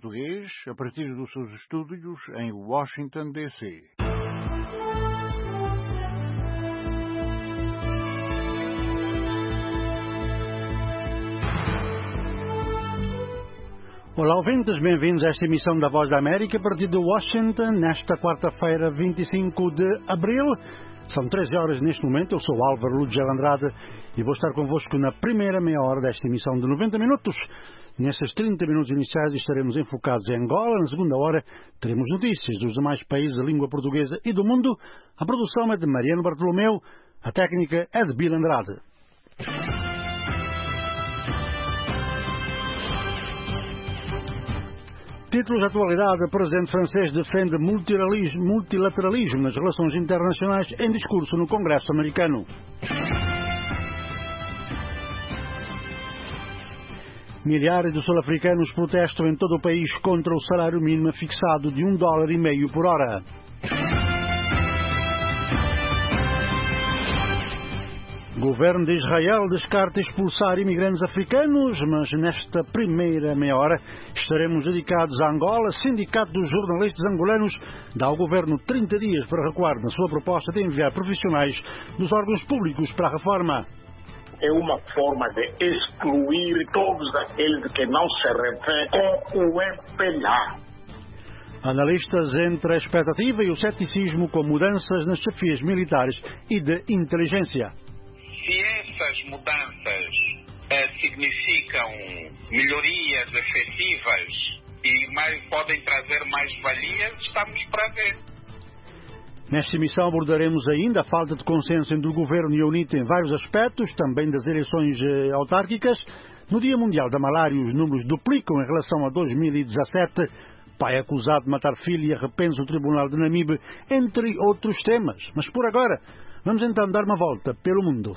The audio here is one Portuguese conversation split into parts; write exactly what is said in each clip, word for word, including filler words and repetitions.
português a partir dos seus estúdios em Washington, D C Olá, ouvintes, bem-vindos a esta emissão da Voz da América a partir de Washington, nesta quarta-feira, vinte e cinco de abril. São treze horas neste momento. Eu sou Álvaro Lugel Andrade e vou estar convosco na primeira meia hora desta emissão de noventa minutos. Nesses trinta minutos iniciais estaremos enfocados em Angola. Na segunda hora teremos notícias dos demais países da língua portuguesa e do mundo. A produção é de Mariano Bartolomeu, a técnica é de Bill Andrade. Títulos de atualidade: o presidente francês defende multilateralismo, multilateralismo nas relações internacionais em discurso no Congresso americano. Milhares de sul-africanos protestam em todo o país contra o salário mínimo fixado de um dólar e meio por hora. O governo de Israel descarta expulsar imigrantes africanos, mas nesta primeira meia hora estaremos dedicados a Angola. O Sindicato dos Jornalistas Angolanos dá ao governo trinta dias para recuar na sua proposta de enviar profissionais dos órgãos públicos para a reforma. É uma forma de excluir todos aqueles que não se revêem com o M P L A. Analistas entre a expectativa e o ceticismo com mudanças nas chefias militares e de inteligência. Se essas mudanças eh, significam melhorias efetivas e mais, podem trazer mais valias, estamos para ver. Nesta emissão abordaremos ainda a falta de consenso entre o Governo e a UNITA em vários aspectos, também das eleições eh, autárquicas. No Dia Mundial da Malária, os números duplicam em relação a dois mil e dezassete. Pai acusado de matar filho e arrepende o Tribunal de Namibe, entre outros temas. Mas por agora, vamos então dar uma volta pelo mundo.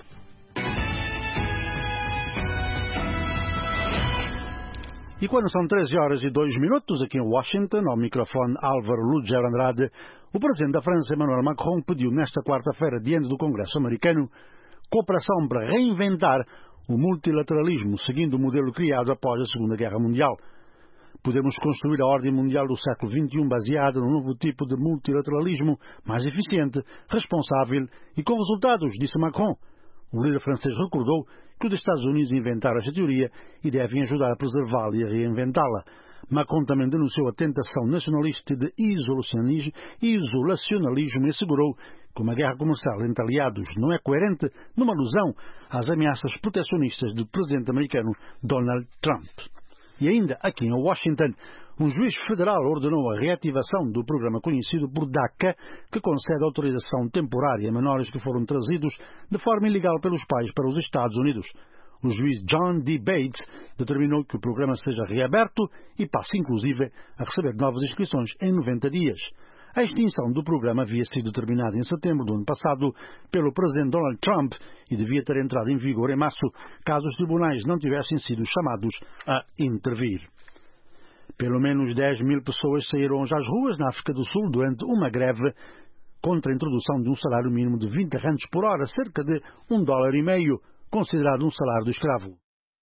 E quando são treze horas e dois minutos, aqui em Washington, ao microfone Álvaro Lugel Andrade, o presidente da França, Emmanuel Macron, pediu nesta quarta-feira, diante do Congresso americano, cooperação para reinventar o multilateralismo, seguindo o modelo criado após a Segunda Guerra Mundial. Podemos construir a ordem mundial do século vinte e um baseada num novo tipo de multilateralismo mais eficiente, responsável e com resultados, disse Macron. O líder francês recordou que os Estados Unidos inventaram esta teoria e devem ajudar a preservá-la e a reinventá-la. Macron também denunciou a tentação nacionalista de isolacionismo e isolacionalismo e assegurou que uma guerra comercial entre aliados não é coerente numa alusão às ameaças protecionistas do presidente americano Donald Trump. E ainda aqui em Washington, um juiz federal ordenou a reativação do programa conhecido por DACA, que concede autorização temporária a menores que foram trazidos de forma ilegal pelos pais para os Estados Unidos. O juiz John D. Bates determinou que o programa seja reaberto e passe inclusive a receber novas inscrições em noventa dias. A extinção do programa havia sido determinada em setembro do ano passado pelo presidente Donald Trump e devia ter entrado em vigor em março, caso os tribunais não tivessem sido chamados a intervir. Pelo menos dez mil pessoas saíram hoje às ruas na África do Sul durante uma greve contra a introdução de um salário mínimo de vinte rands por hora, cerca de um dólar e meio, considerado um salário do escravo.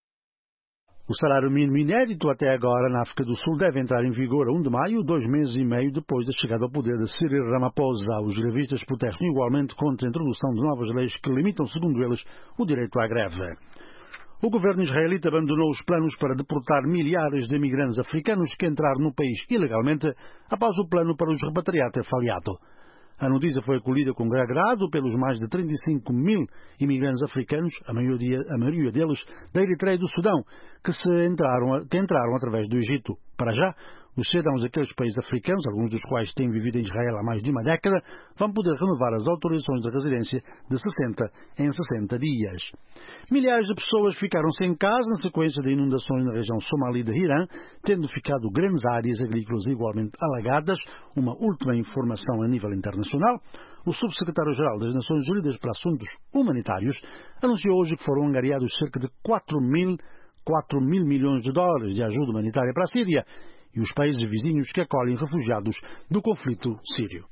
O salário mínimo inédito até agora na África do Sul deve entrar em vigor a um de maio, dois meses e meio depois da chegada ao poder de Cyril Ramaphosa. Os grevistas protestam igualmente contra a introdução de novas leis que limitam, segundo eles, o direito à greve. O governo israelita abandonou os planos para deportar milhares de imigrantes africanos que entraram no país ilegalmente após o plano para os repatriar ter falhado. A notícia foi acolhida com agrado pelos mais de trinta e cinco mil imigrantes africanos, a maioria, a maioria deles da Eritreia e do Sudão, que, se entraram, que entraram através do Egito. Para já, os cidadãos daqueles países africanos, alguns dos quais têm vivido em Israel há mais de uma década, vão poder renovar as autorizações de residência de sessenta em sessenta dias. Milhares de pessoas ficaram sem casa na sequência de inundações na região somali de Hiran, tendo ficado grandes áreas agrícolas igualmente alagadas. Uma última informação a nível internacional: o subsecretário-geral das Nações Unidas para Assuntos Humanitários anunciou hoje que foram angariados cerca de quatro mil milhões de dólares de ajuda humanitária para a Síria e os países vizinhos que acolhem refugiados do conflito sírio.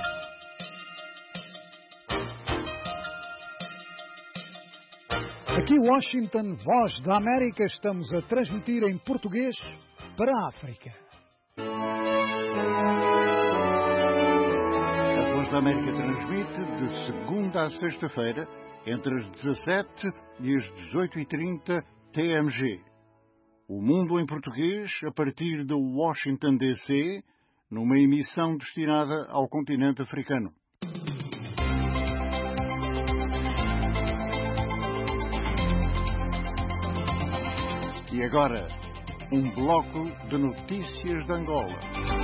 Aqui Daqui Washington, Voz da América, estamos a transmitir em português para a África. A Voz da América transmite de segunda a sexta-feira, entre as dezassete e as dezoito e trinta T M G. O Mundo em Português, a partir de Washington, D C, numa emissão destinada ao continente africano. E agora, um bloco de notícias de Angola.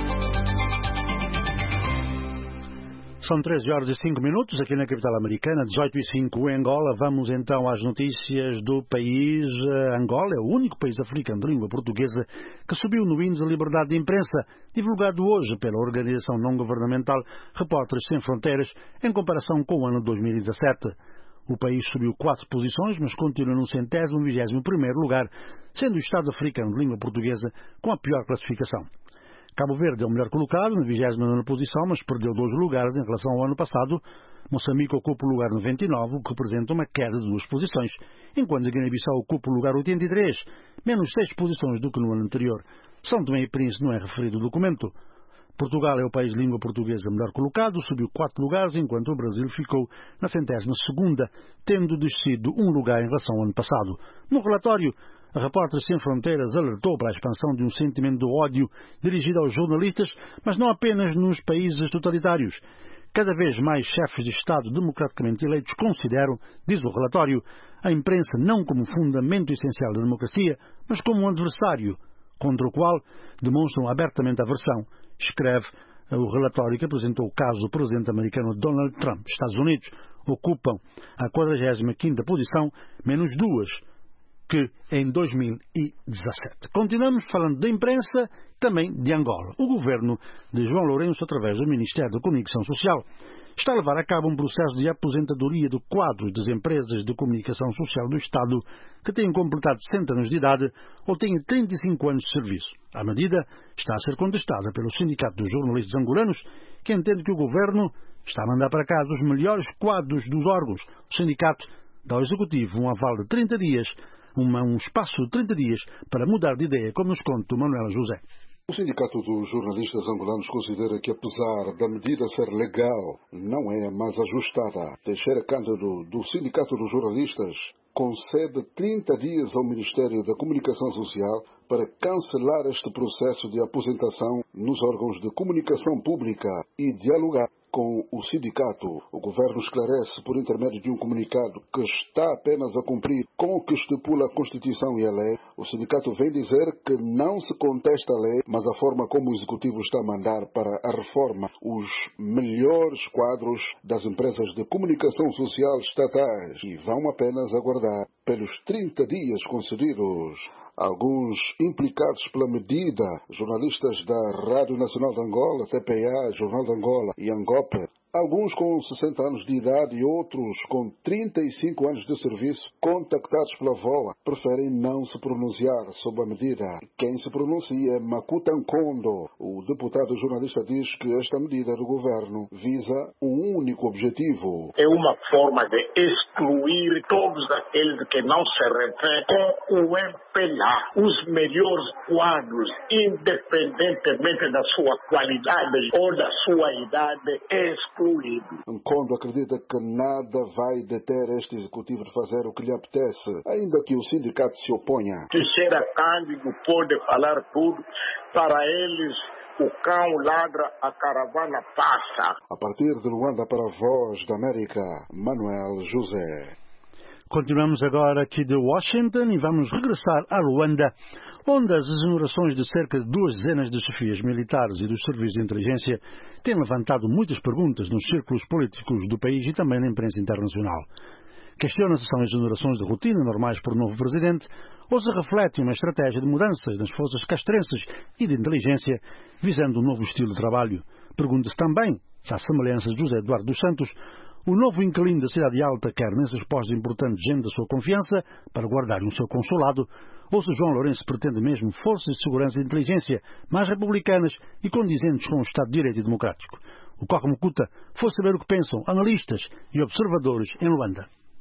São treze horas e cinco minutos aqui na capital americana, dezoito e cinco em Angola. Vamos então às notícias do país. Angola é o único país africano de língua portuguesa que subiu no índice de liberdade de imprensa, divulgado hoje pela organização não-governamental Repórteres Sem Fronteiras, em comparação com o ano dois mil e dezassete. O país subiu quatro posições, mas continua no centésimo vigésimo primeiro lugar, sendo o Estado africano de língua portuguesa com a pior classificação. Cabo Verde é o melhor colocado, na vigésima nona posição, mas perdeu dois lugares em relação ao ano passado. Moçambique ocupa o lugar noventa e nove, o que representa uma queda de duas posições, enquanto a Guiné-Bissau ocupa o lugar oitenta e três, menos seis posições do que no ano anterior. São Tomé e Príncipe não é referido no documento. Portugal é o país de língua portuguesa melhor colocado, subiu quatro lugares, enquanto o Brasil ficou na centésima segunda, tendo descido um lugar em relação ao ano passado. No relatório, a Repórteres Sem Fronteiras alertou para a expansão de um sentimento de ódio dirigido aos jornalistas, mas não apenas nos países totalitários. Cada vez mais chefes de Estado democraticamente eleitos consideram, diz o relatório, a imprensa não como fundamento essencial da democracia, mas como um adversário, contra o qual demonstram abertamente aversão, escreve o relatório que apresentou o caso do presidente americano Donald Trump. Estados Unidos ocupam a quadragésima quinta posição, menos duas que em dois mil e dezassete. Continuamos falando da imprensa, também de Angola. O governo de João Lourenço, através do Ministério da Comunicação Social, está a levar a cabo um processo de aposentadoria de quadros das empresas de comunicação social do Estado que têm completado sessenta anos de idade ou têm trinta e cinco anos de serviço. A medida está a ser contestada pelo Sindicato dos Jornalistas Angolanos, que entende que o governo está a mandar para casa os melhores quadros dos órgãos. O sindicato dá ao Executivo um aval de trinta dias, uma, um espaço de trinta dias para mudar de ideia, como nos conta o Manuel José. O Sindicato dos Jornalistas Angolanos considera que, apesar da medida ser legal, não é mais ajustada. Teixeira Cândido, do Sindicato dos Jornalistas, concede trinta dias ao Ministério da Comunicação Social para cancelar este processo de aposentação nos órgãos de comunicação pública e dialogar com o sindicato. O governo esclarece, por intermédio de um comunicado, que está apenas a cumprir com o que estipula a Constituição e a lei. O sindicato vem dizer que não se contesta a lei, mas a forma como o Executivo está a mandar para a reforma os melhores quadros das empresas de comunicação social estatais e vão apenas aguardar pelos trinta dias concedidos. Alguns implicados pela medida, jornalistas da Rádio Nacional de Angola, T P A, Jornal de Angola e Angope, alguns com sessenta anos de idade e outros com trinta e cinco anos de serviço, contactados pela V O A, preferem não se pronunciar sobre a medida. Quem se pronuncia é Makuta Nkondo. O deputado jornalista diz que esta medida do governo visa um único objetivo. É uma forma de excluir todos aqueles que não se referem com o M P L A, os melhores quadros, independentemente da sua qualidade ou da sua idade, excluídos. Nkondo acredita que nada vai deter este executivo de fazer o que lhe apetece, ainda que o sindicato se oponha. Teixeira Cândido pode falar tudo, para eles o cão ladra, a caravana passa. A partir de Luanda para a Voz da América, Manuel José. Continuamos agora aqui de Washington e vamos regressar a Luanda, onde as exonerações de cerca de duas dezenas de chefias militares e dos serviços de inteligência têm levantado muitas perguntas nos círculos políticos do país e também na imprensa internacional. Questiona-se se são exonerações de rotina normais por um novo presidente ou se refletem uma estratégia de mudanças nas forças castrenses e de inteligência visando um novo estilo de trabalho. Pergunta-se também se, à semelhança de José Eduardo dos Santos, o novo inquilino da Cidade Alta quer nesses postos importantes gente da sua confiança para guardarem o seu consulado, ou se João Lourenço pretende mesmo forças de segurança e inteligência mais republicanas e condizentes com o Estado de Direito e democrático. O Coca Mucuta foi saber o que pensam analistas e observadores em Luanda.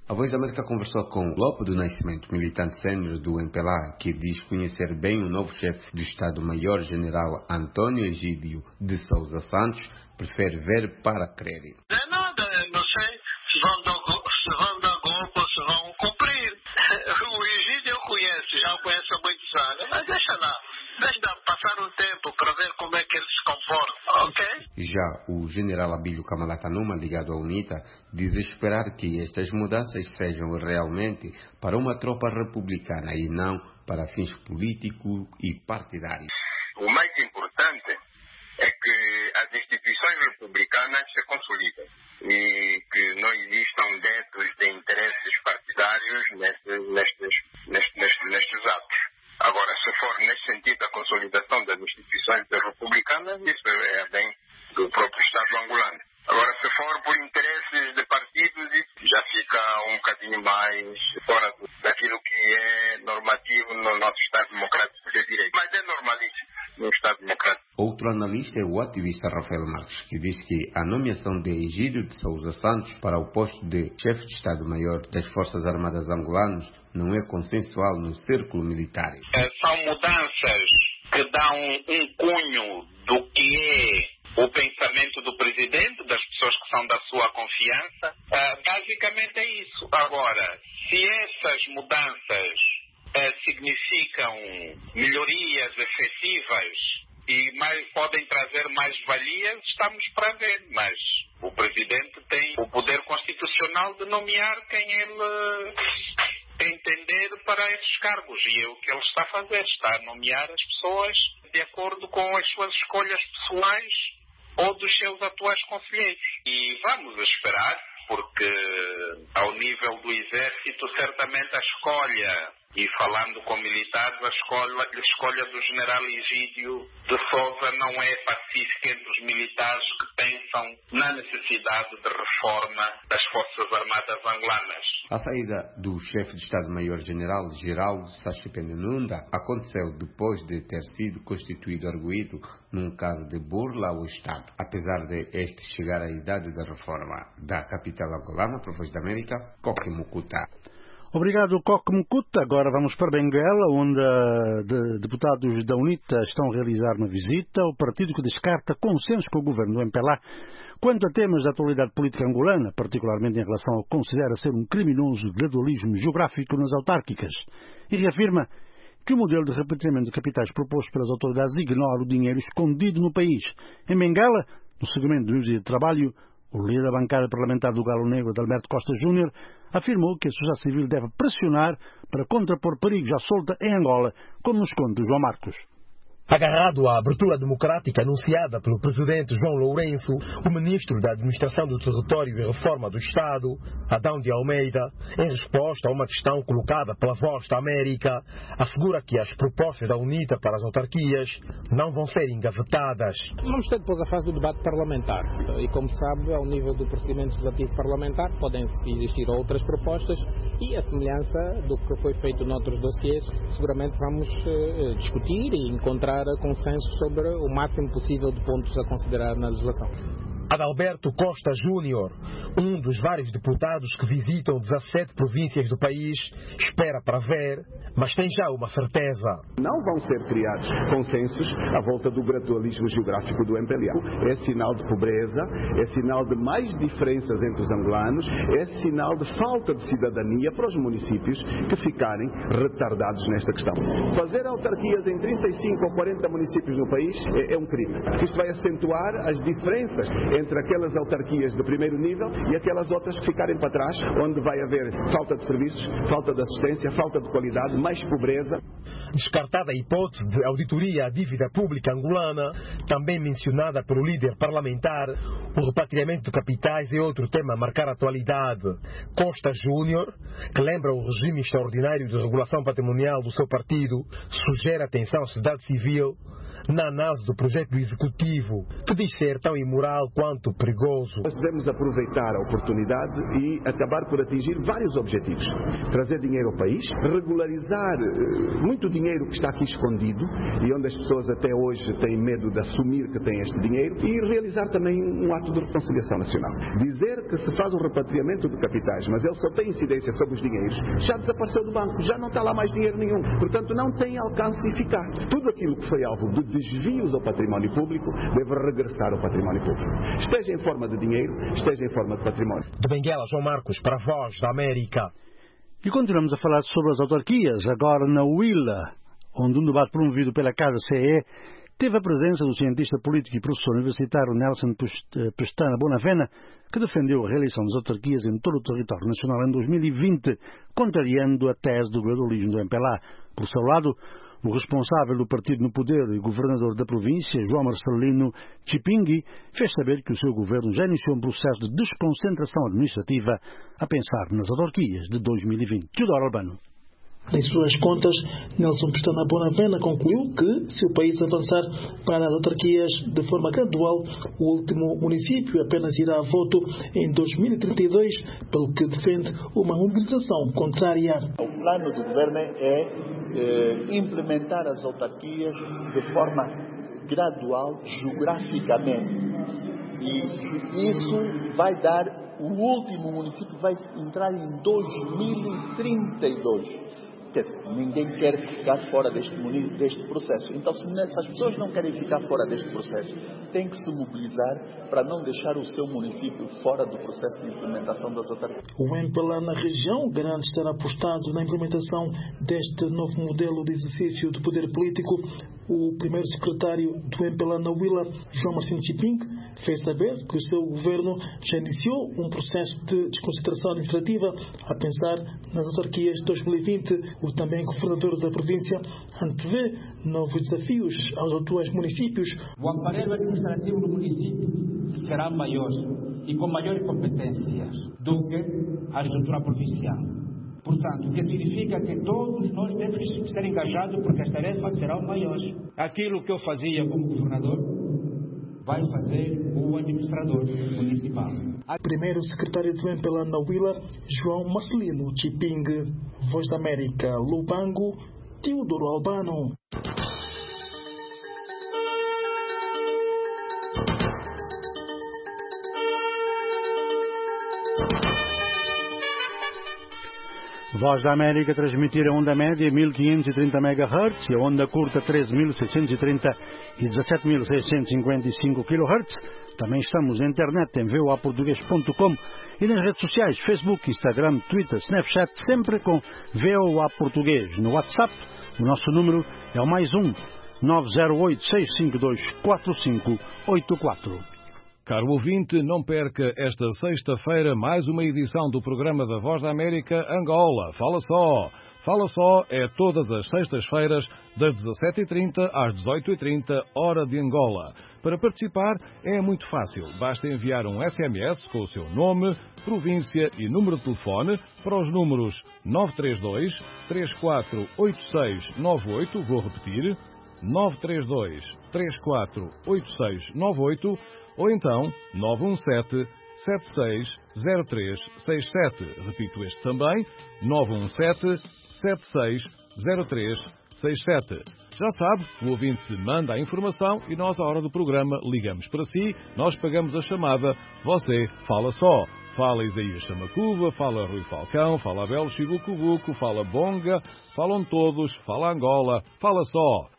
A Voz da América conversou com Lopo do Nascimento, militante sênior do M P L A, que diz conhecer bem o novo chefe do Estado-Maior, General Antônio Egídio de Sousa Santos, prefere ver para crer. Não é nada, não sei se vão dar, se vão dar golpe ou se vão cumprir. O Egídio eu conheço, já o conheço há muitos anos, mas deixa lá. Deixa passar um tempo para ver como é que ele se comporta, ok? Já o general Abílio Camalata Numa, ligado à UNITA, diz esperar que estas mudanças sejam realmente para uma tropa republicana e não para fins políticos e partidários. O mais importante é que as instituições republicanas se consolidem e que não existam dedos de interesses partidários nestes, nestes, nestes, nestes atos. Agora, se for nesse sentido a consolidação das instituições republicanas, isso é bem do próprio Estado angolano. Agora, se for por interesses de partidos, isso já fica um bocadinho mais fora daquilo que é normativo no nosso Estado Democrático de Direito. Mas é normalíssimo no Estado Democrático. Outro analista é o ativista Rafael Marques, que diz que a nomeação de Egídio de Sousa Santos para o posto de chefe de Estado-Maior das Forças Armadas angolanas não é consensual no círculo militar. São mudanças que dão um cunho do que é o pensamento do presidente, das pessoas que são da sua confiança. Basicamente é isso. Agora, se essas mudanças significam melhorias efetivas e mais, podem trazer mais valias, estamos para ver, mas o presidente tem o poder constitucional de nomear quem ele entender para esses cargos, e é o que ele está a fazer, está a nomear as pessoas de acordo com as suas escolhas pessoais ou dos seus atuais conselheiros. E vamos esperar, porque ao nível do Exército, certamente a escolha, e falando com militares, a escolha, a escolha do general Egídio de Sousa não é pacífica entre os militares que pensam na necessidade de reforma das Forças Armadas angolanas. A saída do chefe de Estado-Maior General Geraldo Sachipende-Nunda aconteceu depois de ter sido constituído arguido num caso de burla ao Estado, apesar de este chegar à idade da reforma. Da capital angolana, para a Voz da América, Coque Mucuta. Obrigado, Coque Mucuta. Agora vamos para Benguela, onde de, deputados da UNITA estão a realizar uma visita ao partido que descarta consenso com o governo do M P L A quanto a temas da atualidade política angolana, particularmente em relação ao que considera ser um criminoso gradualismo geográfico nas autárquicas, e reafirma que o modelo de repartimento de capitais proposto pelas autoridades ignora o dinheiro escondido no país. Em Benguela, no segmento do Dia de Trabalho, o líder da bancada parlamentar do Galo Negro, Adalberto Costa Júnior, afirmou que a sociedade civil deve pressionar para contrapor perigos à solta em Angola, como nos conta João Marcos. Agarrado à abertura democrática anunciada pelo presidente João Lourenço, o ministro da Administração do Território e Reforma do Estado, Adão de Almeida, em resposta a uma questão colocada pela Voz da América, assegura que as propostas da UNITA para as autarquias não vão ser engavetadas. Vamos ter depois a fase do debate parlamentar e, como sabe, ao nível do procedimento legislativo parlamentar podem existir outras propostas e a semelhança do que foi feito noutros dossiês, seguramente vamos eh, discutir e encontrar consenso sobre o máximo possível de pontos a considerar na legislação. Adalberto Costa Júnior, um dos vários deputados que visitam dezassete províncias do país, espera para ver, mas tem já uma certeza. Não vão ser criados consensos à volta do gradualismo geográfico do M P L A. É sinal de pobreza, é sinal de mais diferenças entre os angolanos, é sinal de falta de cidadania para os municípios que ficarem retardados nesta questão. Fazer autarquias em trinta e cinco ou quarenta municípios no país é, é um crime. Isto vai acentuar as diferenças entre aquelas autarquias de primeiro nível e aquelas outras que ficarem para trás, onde vai haver falta de serviços, falta de assistência, falta de qualidade, mais pobreza. Descartada a hipótese de auditoria à dívida pública angolana, também mencionada pelo líder parlamentar, o repatriamento de capitais é outro tema a marcar a atualidade. Costa Júnior, que lembra o regime extraordinário de regulação patrimonial do seu partido, sugere atenção à sociedade civil na análise do projeto do Executivo, que diz ser tão imoral quanto perigoso. Nós devemos aproveitar a oportunidade e acabar por atingir vários objetivos. Trazer dinheiro ao país, regularizar muito dinheiro que está aqui escondido e onde as pessoas até hoje têm medo de assumir que têm este dinheiro, e realizar também um ato de reconciliação nacional. Dizer que se faz um repatriamento de capitais, mas ele só tem incidência sobre os dinheiros, já desapareceu do banco, já não está lá mais dinheiro nenhum. Portanto, não tem alcance eficaz. Tudo aquilo que foi alvo de desvios ao património público deve regressar ao património público. Esteja em forma de dinheiro, esteja em forma de património. De Benguela, João Marcos, para a Voz da América. E continuamos a falar sobre as autarquias, agora na Huila, onde um debate promovido pela Casa C E teve a presença do cientista político e professor universitário Nelson Pestana Bonavena, que defendeu a reeleição das autarquias em todo o território nacional em dois mil e vinte, contrariando a tese do gradualismo do M P L A. Por seu lado, o responsável do partido no poder e governador da província, João Marcelino Chipingui, fez saber que o seu governo já iniciou um processo de desconcentração administrativa a pensar nas autarquias de dois mil e vinte. Teodoro Albano. Em suas contas, Nelson Pestana Bonavena concluiu que, se o país avançar para as autarquias de forma gradual, o último município apenas irá a voto em dois mil e trinta e dois, pelo que defende uma mobilização contrária. O plano do governo é eh, implementar as autarquias de forma gradual, geograficamente. E isso vai dar, o último município vai entrar em dois mil e trinta e dois. Quer dizer, ninguém quer ficar fora deste, deste processo. Então, se as pessoas não querem ficar fora deste processo, têm que se mobilizar para não deixar o seu município fora do processo de implementação das autarquias. O M P L A na região garante estar apostado na implementação deste novo modelo de exercício do poder político. O primeiro secretário do M P L A na Huila, João Marcelino Chipingui, fez saber que o seu governo já iniciou um processo de desconcentração administrativa a pensar nas autarquias de dois mil e vinte. O também governador da província antevê novos desafios aos atuais municípios. O aparelho administrativo do município será maior e com maiores competências do que a estrutura provincial. Portanto, o que significa que todos nós devemos ser engajados porque as tarefas serão maiores. Aquilo que eu fazia como governador, vai fazer o administrador municipal. Primeiro secretário do M P L A na Huila, João Marcelino Chipingui. Voz da América, Lubango, Teodoro Albano. Voz da América transmitir a onda média mil quinhentos e trinta megahertz e a onda curta treze mil seiscentos e trinta e dezassete mil seiscentos e cinquenta e cinco kilohertz. Também estamos na internet em v o a português ponto com e nas redes sociais Facebook, Instagram, Twitter, Snapchat, sempre com V O A Português. No WhatsApp, o nosso número é o mais um nove zero oito, seis cinco dois, quatro cinco oito quatro. Caro ouvinte, não perca esta sexta-feira mais uma edição do programa da Voz da América Angola. Fala só! Fala só é todas as sextas-feiras, das dezassete e trinta às dezoito e trinta, hora de Angola. Para participar é muito fácil. Basta enviar um S M S com o seu nome, província e número de telefone para os números nove três dois, três quatro oito seis nove oito, vou repetir, nove três dois, três quatro oito seis nove oito, ou então nove um sete, sete seis zero três seis sete. Repito este também, nove um sete, sete seis zero três seis sete. Já sabe, o ouvinte manda a informação e nós, à hora do programa, ligamos para si, nós pagamos a chamada, você fala só. Fala Isaías Chamacuva, fala Rui Falcão, fala Abel Chibucubuco, fala Bonga, falam todos, fala Angola, fala só.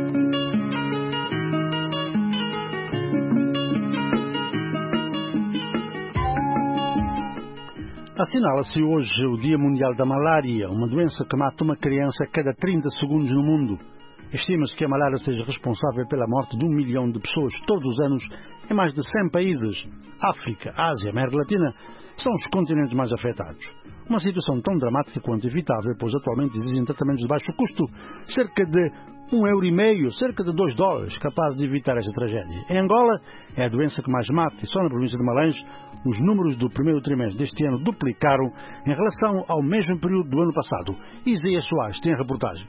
Assinala-se hoje o Dia Mundial da Malária, uma doença que mata uma criança a cada trinta segundos no mundo. Estima-se que a malária seja responsável pela morte de um milhão de pessoas todos os anos em mais de cem países. África, Ásia, América Latina são os continentes mais afetados. Uma situação tão dramática quanto evitável, pois atualmente exigem tratamentos de baixo custo, cerca de um euro e meio, cerca de dois dólares, capazes de evitar esta tragédia. Em Angola, é a doença que mais mata e só na província de Malães os números do primeiro trimestre deste ano duplicaram em relação ao mesmo período do ano passado. Isaías Soares tem a reportagem.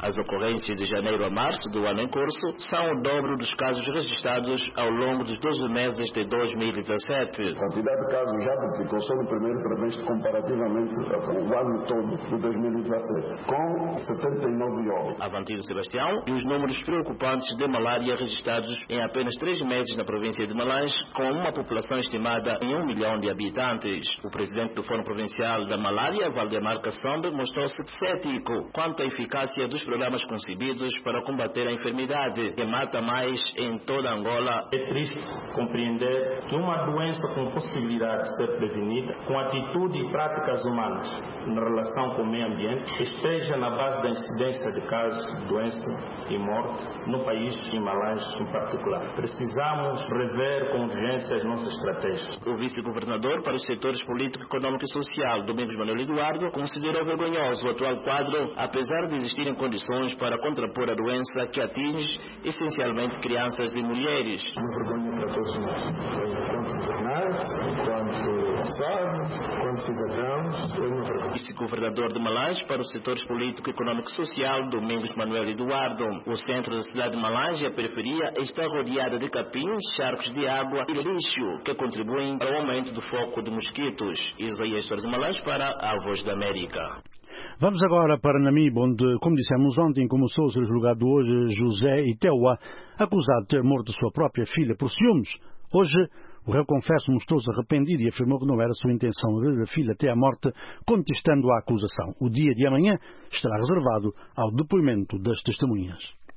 As ocorrências de janeiro a março do ano em curso são o dobro dos casos registrados ao longo dos doze meses de dois mil e dezassete. A quantidade de casos já duplicou só no primeiro trimestre comparativamente ao ano todo de dois mil e dezassete, com setenta e nove óbitos. Avantido Sebastião, e os números preocupantes de malária registrados em apenas três meses na província de Malanje, com uma população estimada em um milhão de habitantes. O presidente do Fórum Provincial da Malária, Valdemar Kassombe, mostrou-se cético quanto à eficácia dos programas concebidos para combater a enfermidade, que mata mais em toda Angola. É triste compreender que uma doença com possibilidade de ser prevenida, com atitude e práticas humanas na relação com o meio ambiente, esteja na base da incidência de casos de doença e morte no país e em Malanje em particular. Precisamos rever com urgência as nossas estratégias. O vice-governador para os setores político, econômico e social, Domingos Manuel Eduardo, considerou vergonhoso o atual quadro, apesar de existirem condições para contrapor a doença que atinge essencialmente crianças e mulheres. Uma vergonha para todos nós, enquanto governantes, enquanto passados, enquanto cidadãos, é uma vergonha. Vice-governador de Malanje para os setores político, econômico e social, Domingos Manuel Eduardo. O centro da cidade de Malanje e a periferia está rodeada de capins, charcos de água e lixo que contribuem para o aumento do foco de mosquitos. Isaías Soares de Malanje para a Voz da América. Vamos agora para Namibe, onde, como dissemos ontem, começou a ser julgado hoje José Itewa, acusado de ter morto sua própria filha por ciúmes. Hoje, o réu confesso mostrou-se arrependido e afirmou que não era sua intenção agredir a filha até a morte, contestando a acusação. O dia de amanhã estará reservado ao depoimento das testemunhas.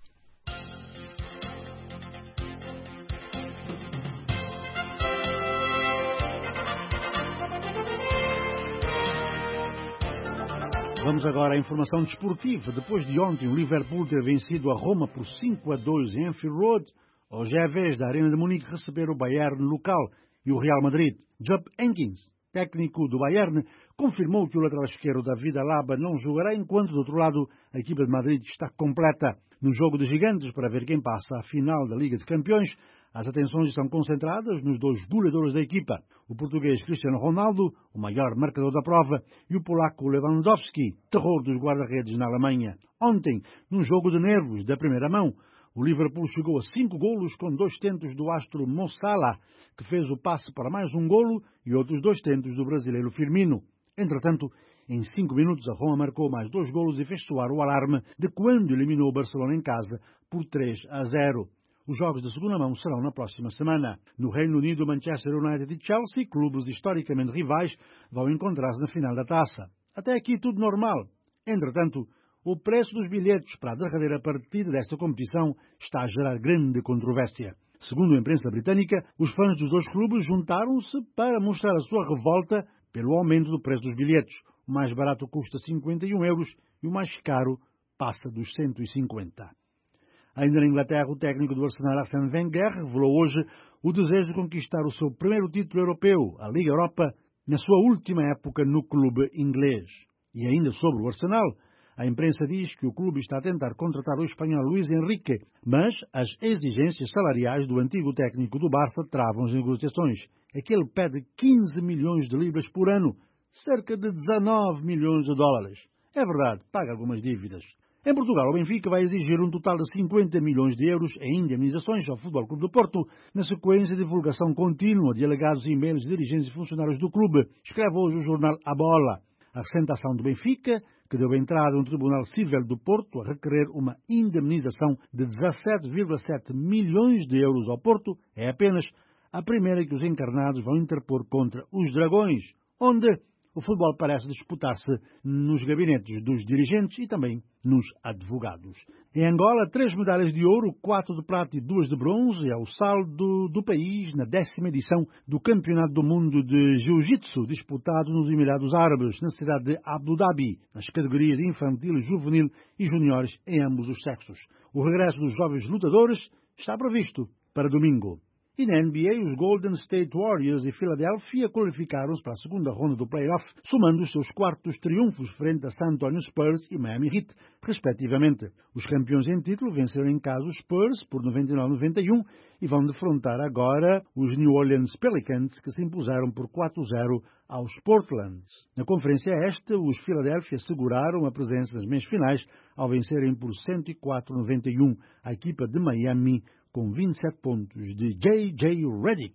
Vamos agora à informação desportiva. Depois de ontem o Liverpool ter vencido a Roma por cinco a dois em Anfield Road, hoje é a vez da Arena de Munique receber o Bayern local e o Real Madrid. Jupp Heynckes, técnico do Bayern, confirmou que o lateral esquerdo David Alaba não jogará, enquanto do outro lado a equipa de Madrid está completa. No jogo de gigantes para ver quem passa à final da Liga dos Campeões, as atenções estão concentradas nos dois goleadores da equipa, o português Cristiano Ronaldo, o maior marcador da prova, e o polaco Lewandowski, terror dos guarda-redes na Alemanha. Ontem, num jogo de nervos da primeira mão, o Liverpool chegou a cinco golos com dois tentos do astro Mo Salah, que fez o passe para mais um golo, e outros dois tentos do brasileiro Firmino. Entretanto, em cinco minutos a Roma marcou mais dois golos e fez soar o alarme de quando eliminou o Barcelona em casa por três a zero. Os jogos de segunda mão serão na próxima semana. No Reino Unido, Manchester United e Chelsea, clubes historicamente rivais, vão encontrar-se na final da taça. Até aqui tudo normal. Entretanto, o preço dos bilhetes para a derradeira partida desta competição está a gerar grande controvérsia. Segundo a imprensa britânica, os fãs dos dois clubes juntaram-se para mostrar a sua revolta pelo aumento do preço dos bilhetes. O mais barato custa cinquenta e um euros e o mais caro passa dos cento e cinquenta. Ainda na Inglaterra, o técnico do Arsenal, Arsène Wenger, revelou hoje o desejo de conquistar o seu primeiro título europeu, a Liga Europa, na sua última época no clube inglês. E ainda sobre o Arsenal, a imprensa diz que o clube está a tentar contratar o espanhol Luís Enrique, mas as exigências salariais do antigo técnico do Barça travam as negociações. É que ele pede quinze milhões de libras por ano, cerca de dezanove milhões de dólares. É verdade, paga algumas dívidas. Em Portugal, o Benfica vai exigir um total de cinquenta milhões de euros em indemnizações ao Futebol Clube do Porto, na sequência de divulgação contínua de alegados e-mails de dirigentes e funcionários do clube, escreve hoje o jornal A Bola. A representação do Benfica, que deu entrada no Tribunal Cível do Porto a requerer uma indemnização de dezassete vírgula sete milhões de euros ao Porto, é apenas a primeira que os encarnados vão interpor contra os Dragões, onde o futebol parece disputar-se nos gabinetes dos dirigentes e também nos advogados. Em Angola, três medalhas de ouro, quatro de prata e duas de bronze, é o saldo do país na décima edição do Campeonato do Mundo de Jiu-Jitsu, disputado nos Emirados Árabes, na cidade de Abu Dhabi, nas categorias infantil, juvenil e juniores em ambos os sexos. O regresso dos jovens lutadores está previsto para domingo. E na N B A, os Golden State Warriors e Filadélfia qualificaram-se para a segunda ronda do playoff, somando os seus quartos triunfos frente a San Antonio Spurs e Miami Heat, respectivamente. Os campeões em título venceram em casa os Spurs por noventa e nove a noventa e um e vão defrontar agora os New Orleans Pelicans, que se impuseram por quatro a zero aos Portland. Na Conferência Este, os Philadelphia seguraram a presença nas meias finais ao vencerem por cento e quatro a noventa e um a equipa de Miami, com vinte e sete pontos de J J Redick.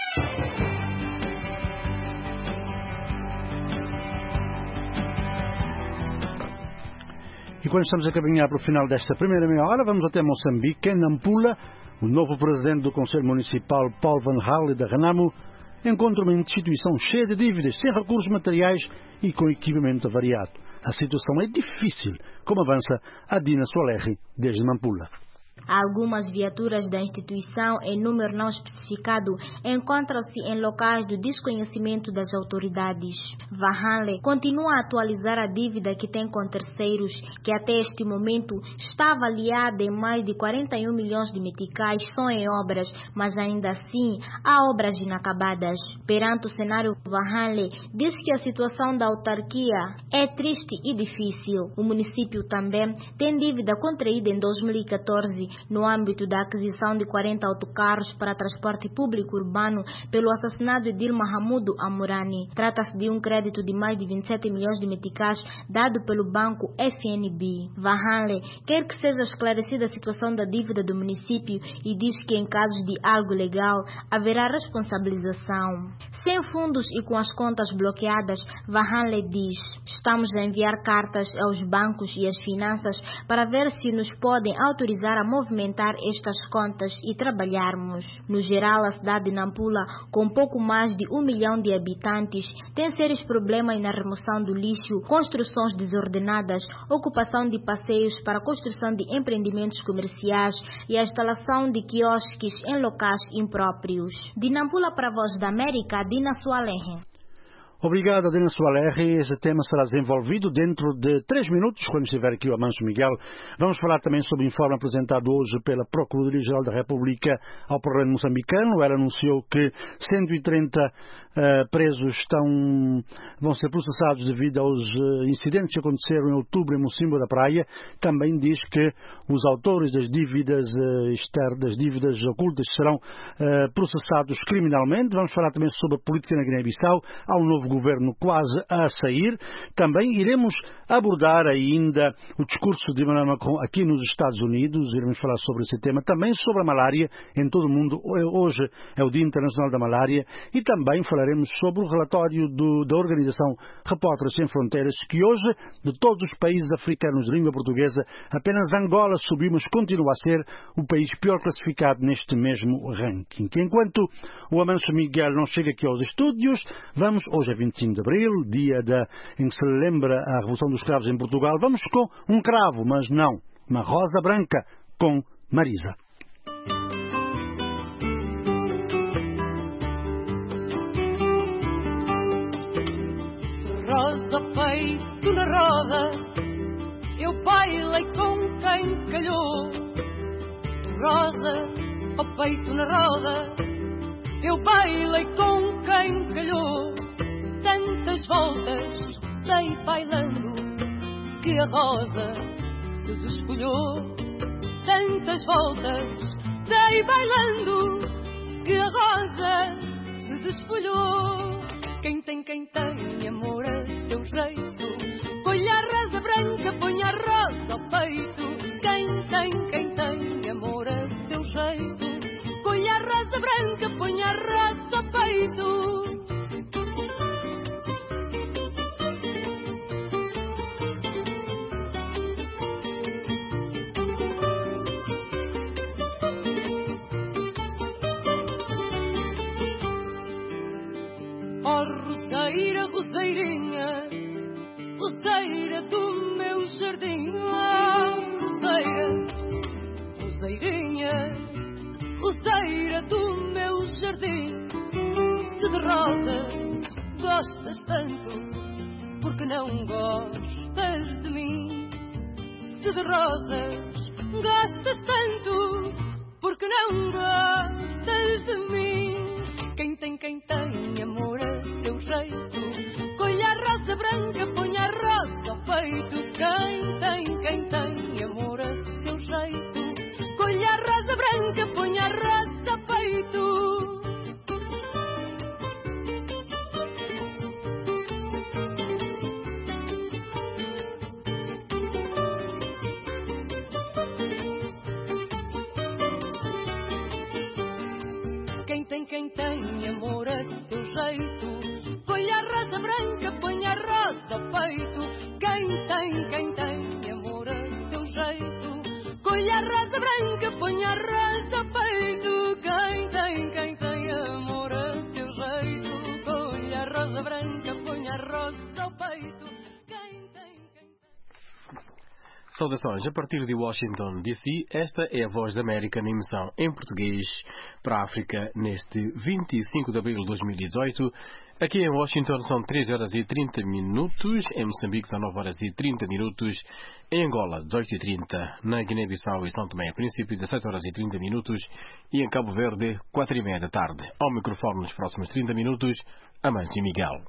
E quando estamos a caminhar para o final desta primeira meia hora, vamos até Moçambique, em Nampula. O novo presidente do Conselho Municipal, Paul Van Hale da Renamo, encontra uma instituição cheia de dívidas, sem recursos materiais e com equipamento avariado. A situação é difícil, como avança a Dina Soalerri, desde Nampula. Algumas viaturas da instituição, em número não especificado, encontram-se em locais do desconhecimento das autoridades. Vahanle continua a atualizar a dívida que tem com terceiros, que até este momento está avaliada em mais de quarenta e um milhões de meticais só em obras, mas ainda assim há obras inacabadas. Perante o cenário, Vahanle diz que a situação da autarquia é triste e difícil. O município também tem dívida contraída em dois mil e catorze no âmbito da aquisição de quarenta autocarros para transporte público urbano pelo assassinato de Dilma Hamudu Amurani. Trata-se de um crédito de mais de vinte e sete milhões de meticais dado pelo banco F N B. Vahanle quer que seja esclarecida a situação da dívida do município e diz que em casos de algo legal haverá responsabilização. Sem fundos e com as contas bloqueadas, Vahanle diz: estamos a enviar cartas aos bancos e às finanças para ver se nos podem autorizar a movimentar estas contas e trabalharmos. No geral, a cidade de Nampula, com pouco mais de um milhão de habitantes, tem sérios problemas na remoção do lixo, construções desordenadas, ocupação de passeios para a construção de empreendimentos comerciais e a instalação de quiosques em locais impróprios. De Nampula para a Voz da América, Dina Soalerri. Obrigado, Dina Soalerri. Esse tema será desenvolvido dentro de três minutos, quando estiver aqui o Amancio Miguel. Vamos falar também sobre o informe apresentado hoje pela Procuradoria-Geral da República ao Parlamento moçambicano. Ela anunciou que cento e trinta uh, presos estão, vão ser processados devido aos uh, incidentes que aconteceram em outubro em Mocimboa da Praia. Também diz que os autores das dívidas uh, externas, das dívidas ocultas, serão uh, processados criminalmente. Vamos falar também sobre a política na Guiné-Bissau. Há um novo governo quase a sair. Também iremos abordar ainda o discurso de Emmanuel Macron aqui nos Estados Unidos. Iremos falar sobre esse tema. Também sobre a malária em todo o mundo. Hoje é o Dia Internacional da Malária. E também falaremos sobre o relatório do, da organização Repórteres Sem Fronteiras, que hoje, de todos os países africanos de língua portuguesa, apenas Angola subiu, mas continua a ser o país pior classificado neste mesmo ranking. Que enquanto o Amancio Miguel não chega aqui aos estúdios, vamos, hoje é vinte e cinco de abril, dia da, em que se lembra a Revolução dos Cravos em Portugal, vamos com um cravo, mas não, uma rosa branca, com Marisa. Rosa peito na roda, eu bailei com quem calhou. Rosa, ó peito na roda, eu bailei com quem calhou. Tantas voltas dei bailando que a rosa se desfolhou. Tantas voltas dei bailando que a rosa se desfolhou. Quem tem, quem tem amor a seu jeito, põe a rosa branca, põe a rosa ao peito. Quem tem, quem tem amor a seu jeito, põe a rosa branca, põe a rosa ao peito. Oh, roseira, roseirinha, roseira do meu jardim. Oh, roseira, roseirinha, roseira do meu jardim. Se de rosas gostas tanto, porque não gostas de mim? Se de rosas gostas tanto, porque não gostas de mim? Quem tem, quem tem amor a seu jeito, põe a rosa branca, põe a rosa ao peito. Quem tem, quem tem amor a seu jeito, põe a rosa branca, põe a rosa ao peito. Quem tem, quem tem amor a seu jeito, põe a rosa branca, põe a rosa ao peito. Saudações, a partir de Washington, D C, esta é a Voz da América na emissão em português para a África neste vinte e cinco de abril de dois mil e dezoito. Aqui em Washington são treze horas e trinta minutos, em Moçambique são nove horas e trinta minutos, em Angola dezoito e trinta, na Guiné-Bissau e São Tomé e Príncipe dezessete horas e trinta minutos e em Cabo Verde quatro e meia da tarde. Ao microfone nos próximos trinta minutos, Amâncio Miguel.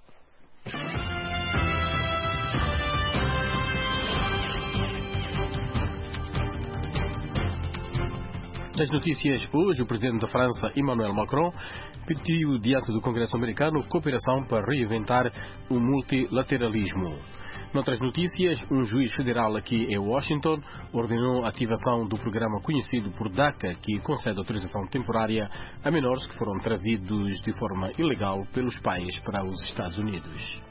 Nas notícias hoje, o presidente da França, Emmanuel Macron, pediu diante do Congresso americano cooperação para reinventar o multilateralismo. Noutras notícias, um juiz federal aqui em Washington ordenou a ativação do programa conhecido por DACA, que concede autorização temporária a menores que foram trazidos de forma ilegal pelos pais para os Estados Unidos.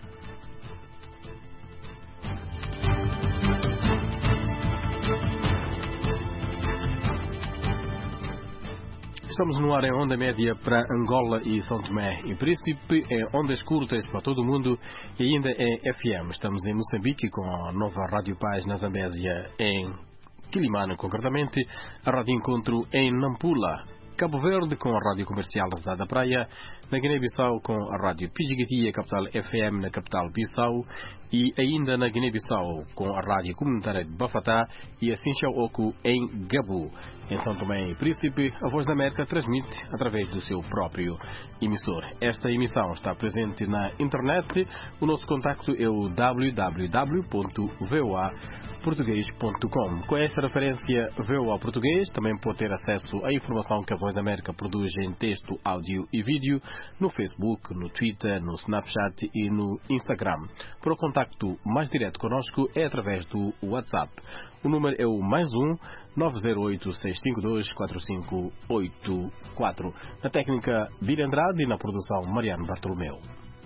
Estamos no ar em onda média para Angola e São Tomé e Príncipe, em ondas curtas para todo o mundo e ainda em F M. Estamos em Moçambique com a nova Rádio Paz na Zambésia, em Quilimane concretamente, a Rádio Encontro em Nampula, Cabo Verde com a Rádio Comercial da Cidade da Praia, na Guiné-Bissau com a Rádio Pijiguiti, a capital F M na capital Bissau e ainda na Guiné-Bissau com a Rádio Comunitária de Bafatá e a Sinchao-Oku em Gabu. Em São Tomé e Príncipe, a Voz da América transmite através do seu próprio emissor. Esta emissão está presente na internet. O nosso contacto é o w w w ponto voa português ponto com. Com esta referência Voa Português, também pode ter acesso à informação que a Voz da América produz em texto, áudio e vídeo no Facebook, no Twitter, no Snapchat e no Instagram. Para o contacto mais direto conosco é através do WhatsApp. O número é o mais um nove zero oito seis cinco dois quatro cinco oito quatro. Na técnica Bira Andrade e na produção Mariano Bartolomeu.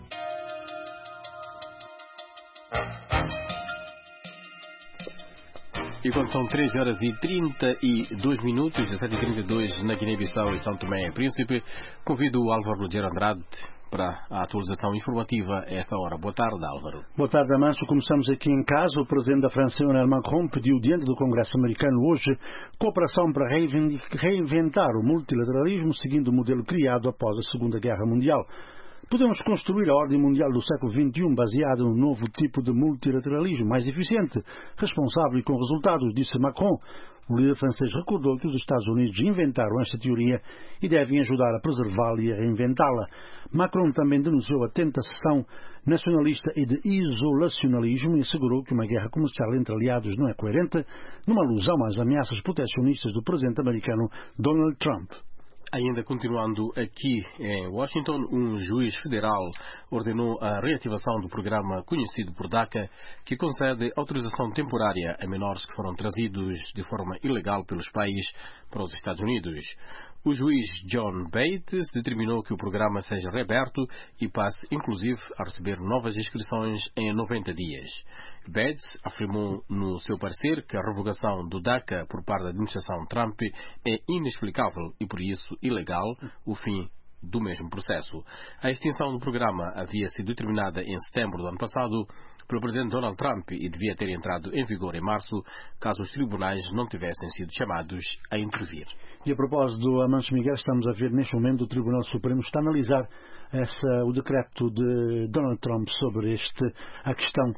E quando são treze horas e trinta e dois minutos, dezessete e trinta e dois na Guiné-Bissau e São Tomé e Príncipe, convido o Álvaro Lugero Andrade para a atualização informativa a esta hora. Boa tarde, Álvaro. Boa tarde, Amâncio. Começamos aqui em casa. O presidente da França, Emmanuel Macron, pediu diante do Congresso americano hoje cooperação para reinventar o multilateralismo seguindo o modelo criado após a Segunda Guerra Mundial. Podemos construir a ordem mundial do século vinte e um baseada num novo tipo de multilateralismo mais eficiente, responsável e com resultados, disse Macron. O líder francês recordou que os Estados Unidos inventaram esta teoria e devem ajudar a preservá-la e a reinventá-la. Macron também denunciou a tentação nacionalista e de isolacionalismo e assegurou que uma guerra comercial entre aliados não é coerente, numa alusão às ameaças protecionistas do presidente americano Donald Trump. Ainda continuando aqui em Washington, um juiz federal ordenou a reativação do programa conhecido por DACA, que concede autorização temporária a menores que foram trazidos de forma ilegal pelos pais para os Estados Unidos. O juiz John Bates determinou que o programa seja reaberto e passe, inclusive, a receber novas inscrições em noventa dias. Bates afirmou no seu parecer que a revogação do DACA por parte da administração Trump é inexplicável e, por isso, ilegal, o fim do mesmo processo. A extinção do programa havia sido determinada em setembro do ano passado pelo presidente Donald Trump e devia ter entrado em vigor em março, caso os tribunais não tivessem sido chamados a intervir. E a propósito do Amâncio Miguel, estamos a ver neste momento o Tribunal Supremo está a analisar essa, o decreto de Donald Trump sobre este, a questão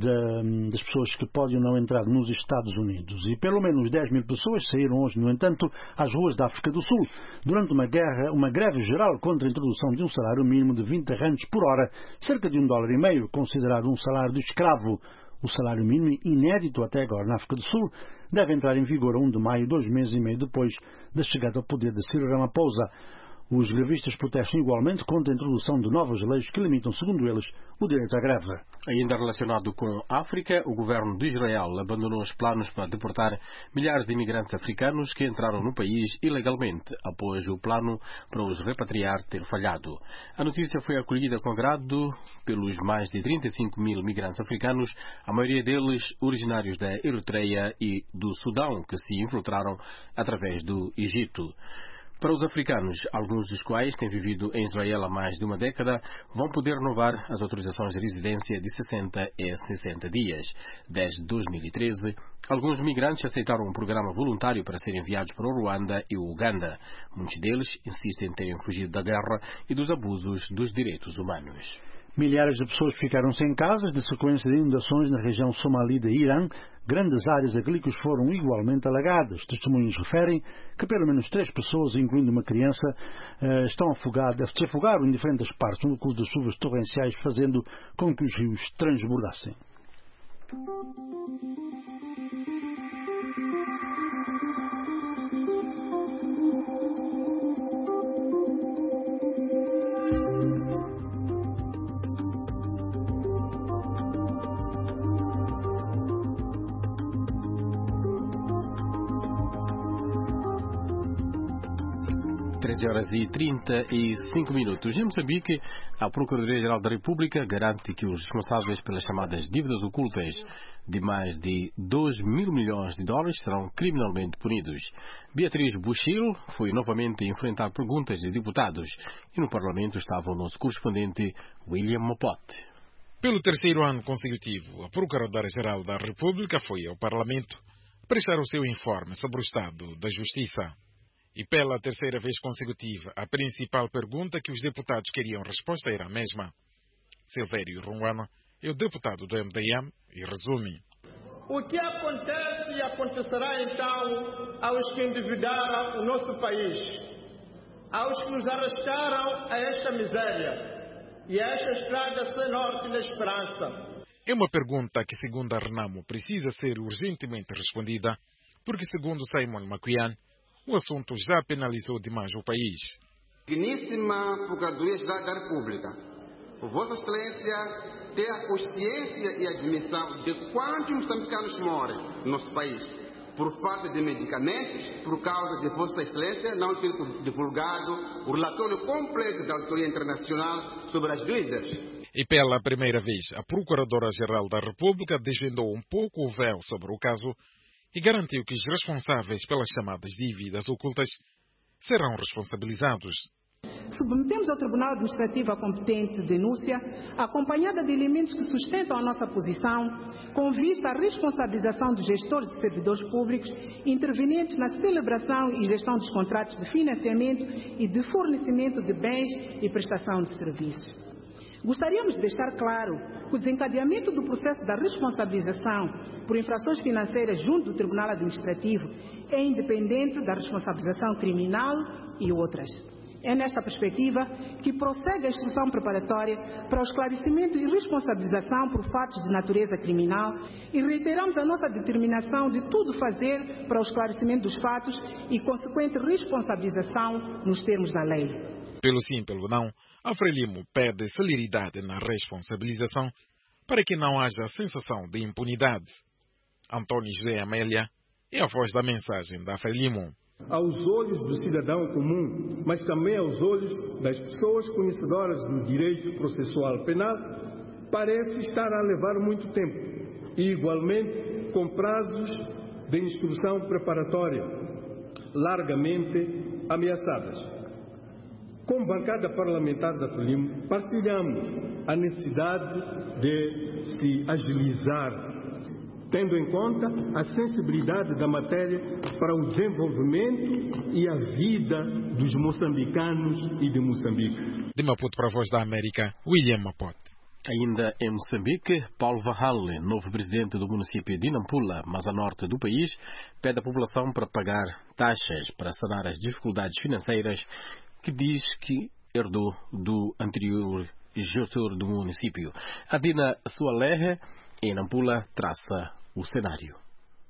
de, das pessoas que podem ou não entrar nos Estados Unidos. E pelo menos dez mil pessoas saíram hoje, no entanto, às ruas da África do Sul, durante uma, guerra, uma greve geral contra a introdução de um salário mínimo de vinte rands por hora, cerca de um dólar e meio, considerado um salário de escravo. O salário mínimo, inédito até agora na África do Sul, deve entrar em vigor a primeiro de maio, dois meses e meio depois da chegada ao poder de Cyril Ramaphosa. Os grevistas protestam igualmente contra a introdução de novas leis que limitam, segundo eles, o direito à greve. Ainda relacionado com a África, o governo de Israel abandonou os planos para deportar milhares de imigrantes africanos que entraram no país ilegalmente, após o plano para os repatriar ter falhado. A notícia foi acolhida com agrado pelos mais de trinta e cinco mil migrantes africanos, a maioria deles originários da Eritreia e do Sudão, que se infiltraram através do Egito. Para os africanos, alguns dos quais têm vivido em Israel há mais de uma década, vão poder renovar as autorizações de residência de sessenta a sessenta dias. Desde dois mil e treze, alguns migrantes aceitaram um programa voluntário para serem enviados para o Ruanda e o Uganda. Muitos deles insistem em terem fugido da guerra e dos abusos dos direitos humanos. Milhares de pessoas ficaram sem casas de sequência de inundações na região somali de Irã. Grandes áreas agrícolas foram igualmente alagadas. Testemunhos referem que pelo menos três pessoas, incluindo uma criança, estão afogadas, se afogaram em diferentes partes no curso das chuvas torrenciais, fazendo com que os rios transbordassem. treze horas e trinta e cinco minutos. Em Moçambique, a Procuradoria-Geral da República garante que os responsáveis pelas chamadas dívidas ocultas de mais de dois mil milhões de dólares serão criminalmente punidos. Beatriz Buchil foi novamente enfrentar perguntas de deputados e no Parlamento estava o nosso correspondente William Mapote. Pelo terceiro ano consecutivo, a Procuradora-Geral da República foi ao Parlamento prestar o seu informe sobre o estado da Justiça. E pela terceira vez consecutiva, a principal pergunta que os deputados queriam resposta era a mesma. Silvério Runguana é o deputado do M D M e resume. O que acontece e acontecerá então aos que endividaram o nosso país, aos que nos arrastaram a esta miséria e a esta estrada sem norte na esperança? É uma pergunta que, segundo a Renamo, precisa ser urgentemente respondida, porque, segundo Simon Maquian, o assunto já penalizou demais o país. Digníssima Procuradoria-Geral da República, Vossa Excelência tem a consciência e a admissão de quantos moçambicanos morrem no nosso país por falta de medicamentos, por causa de Vossa Excelência não ter divulgado o relatório completo da Autoridade Internacional sobre as dívidas. E pela primeira vez, a Procuradora-Geral da República desvendou um pouco o véu sobre o caso e garantiu que os responsáveis pelas chamadas dívidas ocultas serão responsabilizados. Submetemos ao Tribunal Administrativo a competente denúncia, acompanhada de elementos que sustentam a nossa posição, com vista à responsabilização dos gestores e servidores públicos intervenientes na celebração e gestão dos contratos de financiamento e de fornecimento de bens e prestação de serviços. Gostaríamos de deixar claro que o desencadeamento do processo da responsabilização por infrações financeiras junto do Tribunal Administrativo é independente da responsabilização criminal e outras. É nesta perspectiva que prossegue a instrução preparatória para o esclarecimento e responsabilização por fatos de natureza criminal e reiteramos a nossa determinação de tudo fazer para o esclarecimento dos fatos e consequente responsabilização nos termos da lei. Pelo sim, pelo não, a Frelimo pede celeridade na responsabilização para que não haja sensação de impunidade. Antônio José Amélia é a voz da mensagem da Frelimo. Aos olhos do cidadão comum, mas também aos olhos das pessoas conhecedoras do direito processual penal, parece estar a levar muito tempo e, igualmente, com prazos de instrução preparatória largamente ameaçadas. Como bancada parlamentar da Frelimo, partilhamos a necessidade de se agilizar, tendo em conta a sensibilidade da matéria para o desenvolvimento e a vida dos moçambicanos e de Moçambique. De Maputo para a Voz da América, William Mapote. Ainda em Moçambique, Paulo Varrale, novo presidente do município de Nampula, mas a norte do país, pede à população para pagar taxas para sanar as dificuldades financeiras que diz que herdou do anterior gestor do município. Adina Sualerre, em Nampula, traça o cenário.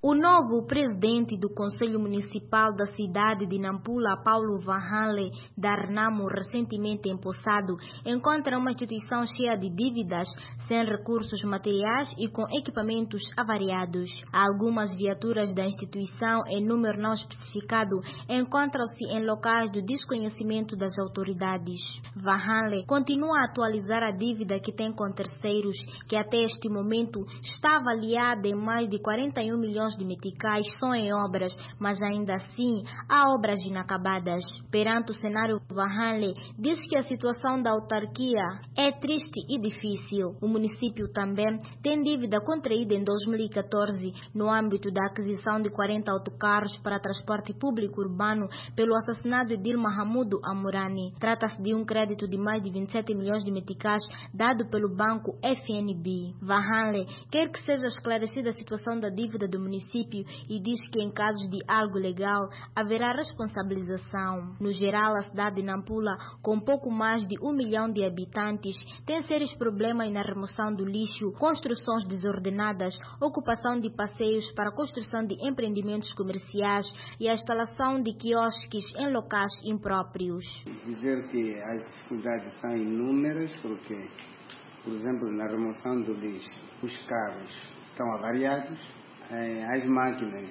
O novo presidente do Conselho Municipal da cidade de Nampula, Paulo Vahanle da Renamo, recentemente empossado, encontra uma instituição cheia de dívidas, sem recursos materiais e com equipamentos avariados. Algumas viaturas da instituição, em número não especificado, encontram-se em locais do desconhecimento das autoridades. Vahanle continua a atualizar a dívida que tem com terceiros, que até este momento está avaliada em mais de quarenta e um milhões de meticais só em obras, mas ainda assim há obras inacabadas. Perante o cenário, Vahanle diz que a situação da autarquia é triste e difícil. O município também tem dívida contraída em dois mil e catorze no âmbito da aquisição de quarenta autocarros para transporte público urbano pelo assassinato de Dilma Hamudu Amurani. Trata-se de um crédito de mais de vinte e sete milhões de meticais dado pelo banco F N B. Vahanle quer que seja esclarecida a situação da dívida do município e diz que em casos de algo legal haverá responsabilização. No geral, a cidade de Nampula, com pouco mais de um milhão de habitantes, tem sérios problemas na remoção do lixo, construções desordenadas, ocupação de passeios para a construção de empreendimentos comerciais e a instalação de quiosques em locais impróprios. Dizer que as dificuldades são inúmeras porque, por exemplo, na remoção do lixo, os carros estão avariados, as máquinas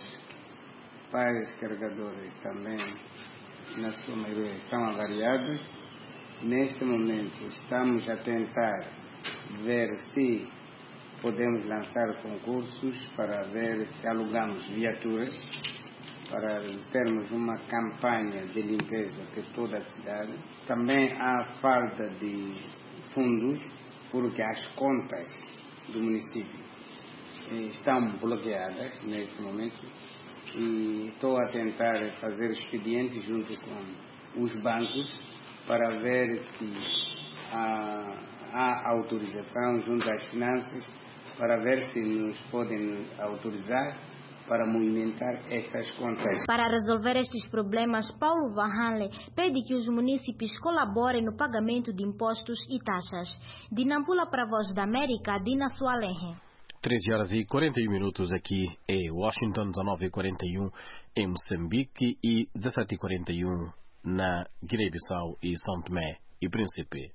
para os carregadores também, na sua maioria, estão avariadas. Neste momento, estamos a tentar ver se podemos lançar concursos para ver se alugamos viaturas para termos uma campanha de limpeza de toda a cidade. Também há falta de fundos, porque as contas do município estão bloqueadas neste momento e estou a tentar fazer expedientes junto com os bancos para ver se há, há autorização junto às finanças para ver se nos podem autorizar para movimentar estas contas. Para resolver estes problemas, Paulo Vahanle pede que os municípios colaborem no pagamento de impostos e taxas. De Nampula para a Voz da América, Dina Sualenhe. treze horas e quarenta e um minutos aqui em Washington, dezenove e quarenta e um em Moçambique e dezessete e quarenta e um na Guiné-Bissau e São Tomé e Príncipe.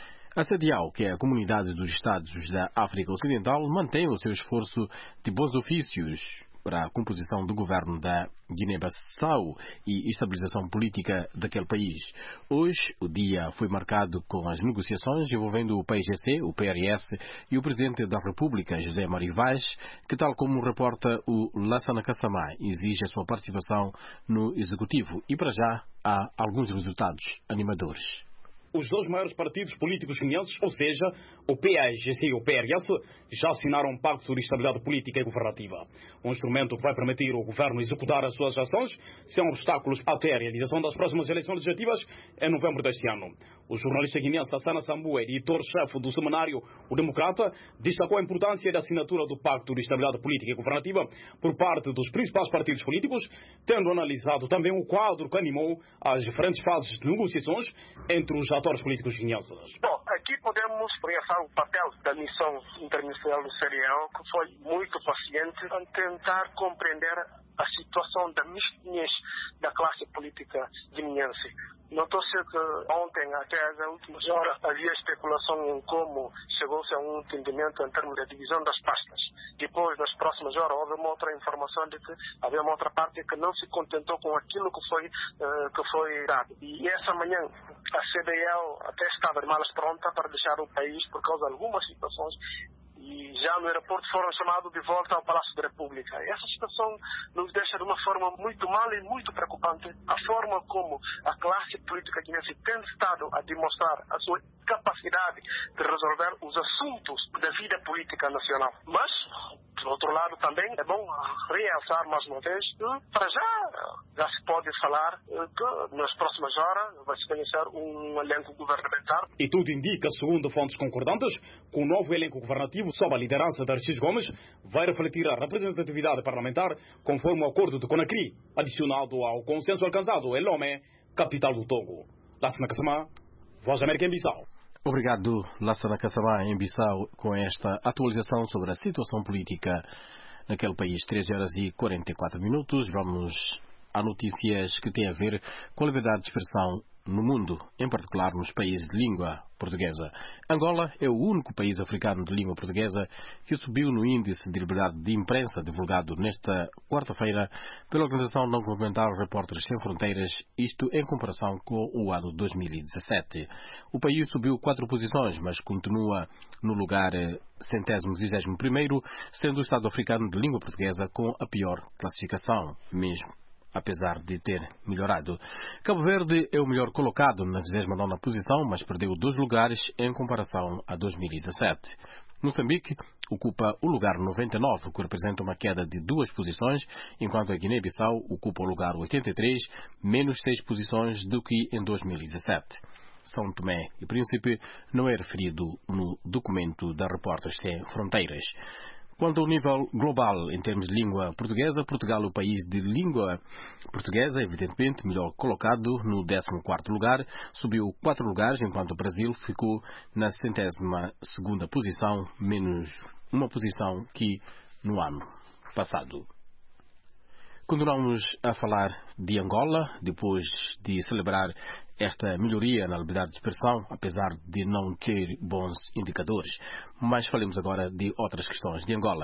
A CEDEAO, que é a Comunidade dos Estados da África Ocidental, mantém o seu esforço de bons ofícios para a composição do governo da Guiné-Bissau e estabilização política daquele país. Hoje, o dia foi marcado com as negociações envolvendo o P I G C, o P R S e o Presidente da República, José Mário Vaz, que, tal como reporta o Lassana Kassamá, exige a sua participação no Executivo. E, para já, há alguns resultados animadores. Os dois maiores partidos políticos guineenses, ou seja, o P A G C e o P R S, já assinaram um pacto de estabilidade política e governativa. Um instrumento que vai permitir ao governo executar as suas ações sem obstáculos até a realização das próximas eleições legislativas em novembro deste ano. O jornalista guineense Hassana Sambu, editor-chefe do semanário O Democrata, destacou a importância da assinatura do pacto de estabilidade política e governativa por parte dos principais partidos políticos, tendo analisado também o quadro que animou as diferentes fases de negociações entre os atores políticos guineenses. Bom, aqui podemos realçar o papel da missão internacional do CEDEAO, que foi muito paciente em tentar compreender a situação da mesquinhez da classe política guineense. Notou-se que ontem, até as últimas horas, havia especulação em como chegou-se a um entendimento em termos da divisão das pastas. Depois, nas próximas horas, houve uma outra informação de que havia uma outra parte que não se contentou com aquilo que foi, uh, que foi dado. E essa manhã, a CEDEAO até estava de malas pronta para deixar o país por causa de algumas situações. E já no aeroporto foram chamados de volta ao Palácio da República. Essa situação nos deixa de uma forma muito mal e muito preocupante a forma como a classe política guineense tem estado a demonstrar a sua capacidade de resolver os assuntos da vida política nacional. Mas, por outro lado, também é bom realçar mais uma vez que, para já, já se pode falar que nas próximas horas vai se conhecer um elenco governamental. E tudo indica, segundo fontes concordantes, que o novo elenco governativo, sob a liderança de Arcis Gomes, vai refletir a representatividade parlamentar conforme o acordo de Conakry, adicionado ao consenso alcançado em Lomé, capital do Togo. Lassana Kassamá, Voz da América em Bissau. Obrigado, Lassana Kassamá, em Bissau, com esta atualização sobre a situação política naquele país. treze horas e quarenta e quatro minutos. Vamos a notícias que têm a ver com a liberdade de expressão no mundo, em particular nos países de língua portuguesa. Angola é o único país africano de língua portuguesa que subiu no índice de liberdade de imprensa divulgado nesta quarta-feira pela organização não governamental Repórteres Sem Fronteiras, isto em comparação com o ano dois mil e dezassete. O país subiu quatro posições, mas continua no lugar centésimo vigésimo primeiro, sendo o Estado africano de língua portuguesa com a pior classificação, mesmo apesar de ter melhorado. Cabo Verde é o melhor colocado na vigésima nona posição, mas perdeu dois lugares em comparação a dois mil e dezassete. Moçambique ocupa o lugar noventa e nove, o que representa uma queda de duas posições, enquanto a Guiné-Bissau ocupa o lugar oitenta e três, menos seis posições do que em dois mil e dezassete. São Tomé e Príncipe não é referido no documento da Repórteres Sem Fronteiras. Quanto ao nível global, em termos de língua portuguesa, Portugal é o país de língua portuguesa, evidentemente, melhor colocado no décimo quarto lugar, subiu quatro lugares, enquanto o Brasil ficou na centésima segunda posição, menos uma posição que no ano passado. Continuamos a falar de Angola, depois de celebrar esta melhoria na liberdade de expressão, apesar de não ter bons indicadores. Mas falemos agora de outras questões de Angola.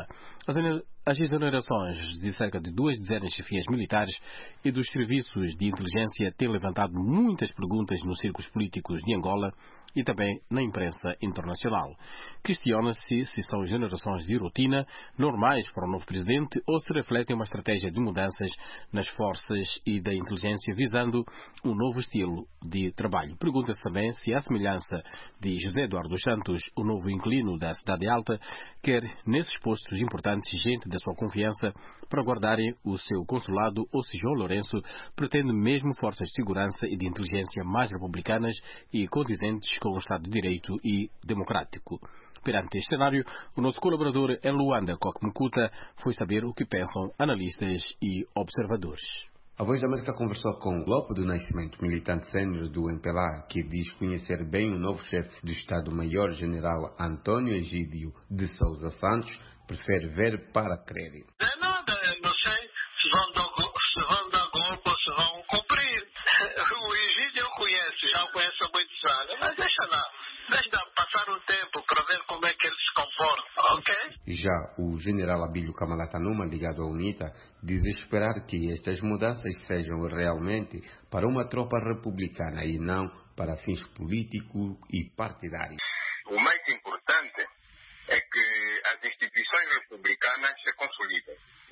As exonerações de cerca de duas dezenas de chefias militares e dos serviços de inteligência têm levantado muitas perguntas nos círculos políticos de Angola e também na imprensa internacional. Questiona-se se são exonerações de rotina, normais para o novo presidente, ou se refletem uma estratégia de mudanças nas forças e da inteligência visando um novo estilo de trabalho. Pergunta-se também se a semelhança de José Eduardo dos Santos, o novo inquilino da Cidade Alta, quer nesses postos importantes gente da sua confiança para guardarem o seu consulado, ou se João Lourenço pretende mesmo forças de segurança e de inteligência mais republicanas e condizentes com o Estado de Direito e democrático. Perante este cenário, o nosso colaborador em Luanda, Coque Mukuta, foi saber o que pensam analistas e observadores. A Voz da América conversou com Lopo do Nascimento, militante sênior do M P L A, que diz conhecer bem o novo chefe do Estado-Maior, General Antônio Egídio de Sousa Santos, prefere ver para crer. Não é nada, não sei se vão dar, se vão dar golpe ou se vão cumprir. O Egídio eu conheço, já o conheço há muitos anos, mas deixa lá, deixa passar um tempo para ver como é que ele se comporta, ok? Já o general Abílio Kamalatanuma, ligado à UNITA, diz esperar que estas mudanças sejam realmente para uma tropa republicana e não para fins políticos e partidários. O mais importante é que as instituições republicanas se consolidem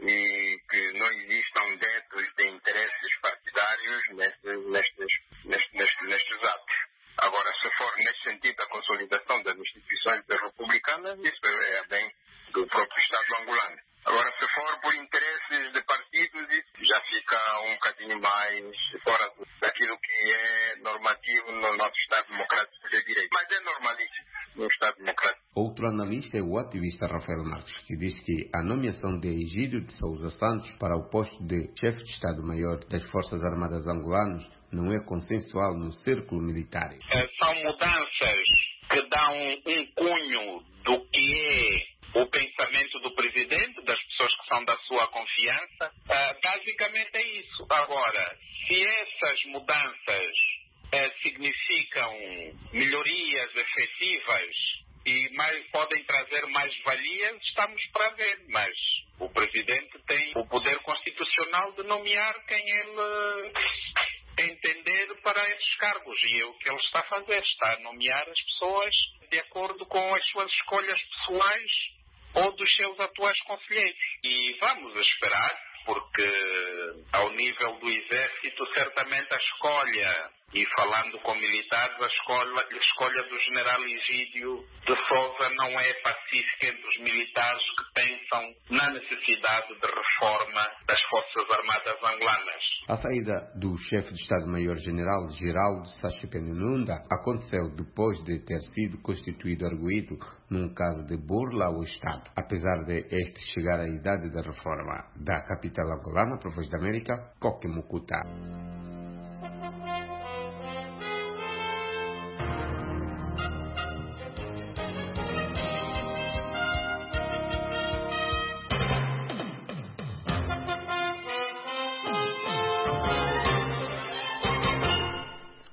e que não existam dedos de interesses partidários nestes, nestes, nestes, nestes atos. Agora, se for nesse sentido a consolidação das instituições republicanas, isso é bem do próprio Estado angolano. Agora, se for por interesses de partidos, isso já fica um bocadinho mais fora daquilo que é normativo no nosso Estado Democrático de Direito. Mas é normalíssimo no Estado Democrático. Outro analista é o ativista Rafael Marques, que diz que a nomeação de Egídio de Sousa Santos para o posto de chefe de Estado-Maior das Forças Armadas Angolanas não é consensual no círculo militar. São mudanças que dão um cunho do que é o pensamento do presidente, das pessoas que são da sua confiança. Uh, basicamente é isso. Agora, se essas mudanças uh, significam melhorias efetivas e mais, podem trazer mais valias, estamos para ver. Mas o presidente tem o poder constitucional de nomear quem ele entender para esses cargos. E é o que ele está a fazer. Está a nomear as pessoas de acordo com as suas escolhas pessoais ou dos seus atuais conselheiros. E vamos esperar, porque ao nível do Exército, certamente a escolha, e falando com militares, a escolha, a escolha do general Egídio de Sousa não é pacífica entre os militares que pensam na necessidade de reforma das Forças Armadas angolanas. A saída do chefe de Estado-Maior General Geraldo Sachipene-Nunda aconteceu depois de ter sido constituído arguido num caso de burla ao Estado. Apesar de este chegar à idade da reforma da capital angolana, para a Voz da América, Coque Mukuta.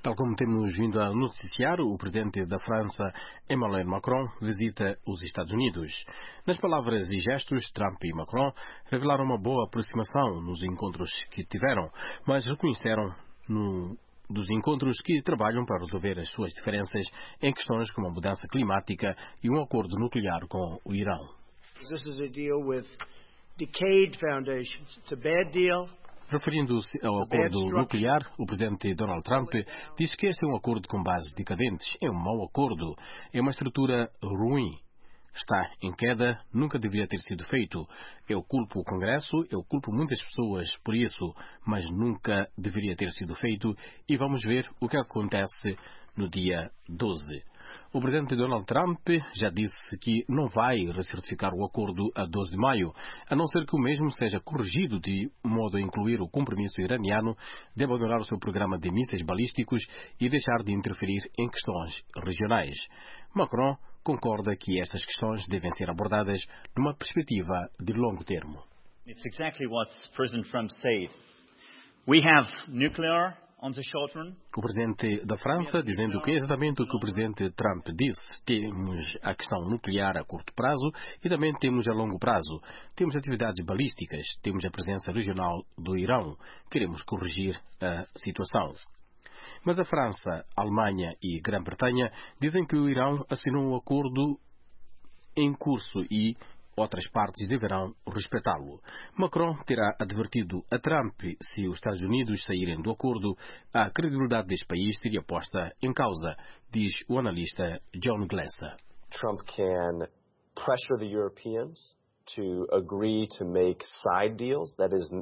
Tal como temos vindo a noticiar, o presidente da França, Emmanuel Macron, visita os Estados Unidos. Nas palavras e gestos, Trump e Macron revelaram uma boa aproximação nos encontros que tiveram, mas reconheceram no, dos encontros que trabalham para resolver as suas diferenças em questões como a mudança climática e um acordo nuclear com o Irão. This is a deal with decayed foundations. It's a bad deal. Referindo-se ao acordo nuclear, o presidente Donald Trump disse que este é um acordo com bases decadentes. É um mau acordo. É uma estrutura ruim. Está em queda. Nunca deveria ter sido feito. Eu culpo o Congresso, eu culpo muitas pessoas por isso, mas nunca deveria ter sido feito. E vamos ver o que acontece no dia doze. O presidente Donald Trump já disse que não vai recertificar o acordo a doze de maio, a não ser que o mesmo seja corrigido de modo a incluir o compromisso iraniano de abandonar o seu programa de mísseis balísticos e deixar de interferir em questões regionais. Macron concorda que estas questões devem ser abordadas numa perspectiva de longo termo. It's exactly what President Trump said. We have nuclear. O presidente da França dizendo que é exatamente o que o presidente Trump disse. Temos a questão nuclear a curto prazo e também temos a longo prazo. Temos atividades balísticas, temos a presença regional do Irão. Queremos corrigir a situação. Mas a França, a Alemanha e a Grã-Bretanha dizem que o Irão assinou um acordo em curso e outras partes deverão respeitá-lo. Macron terá advertido a Trump se os Estados Unidos saírem do acordo, a credibilidade deste país seria posta em causa, diz o analista John Glaser. Trump can pressure the Europeans to agree to make side deals, that is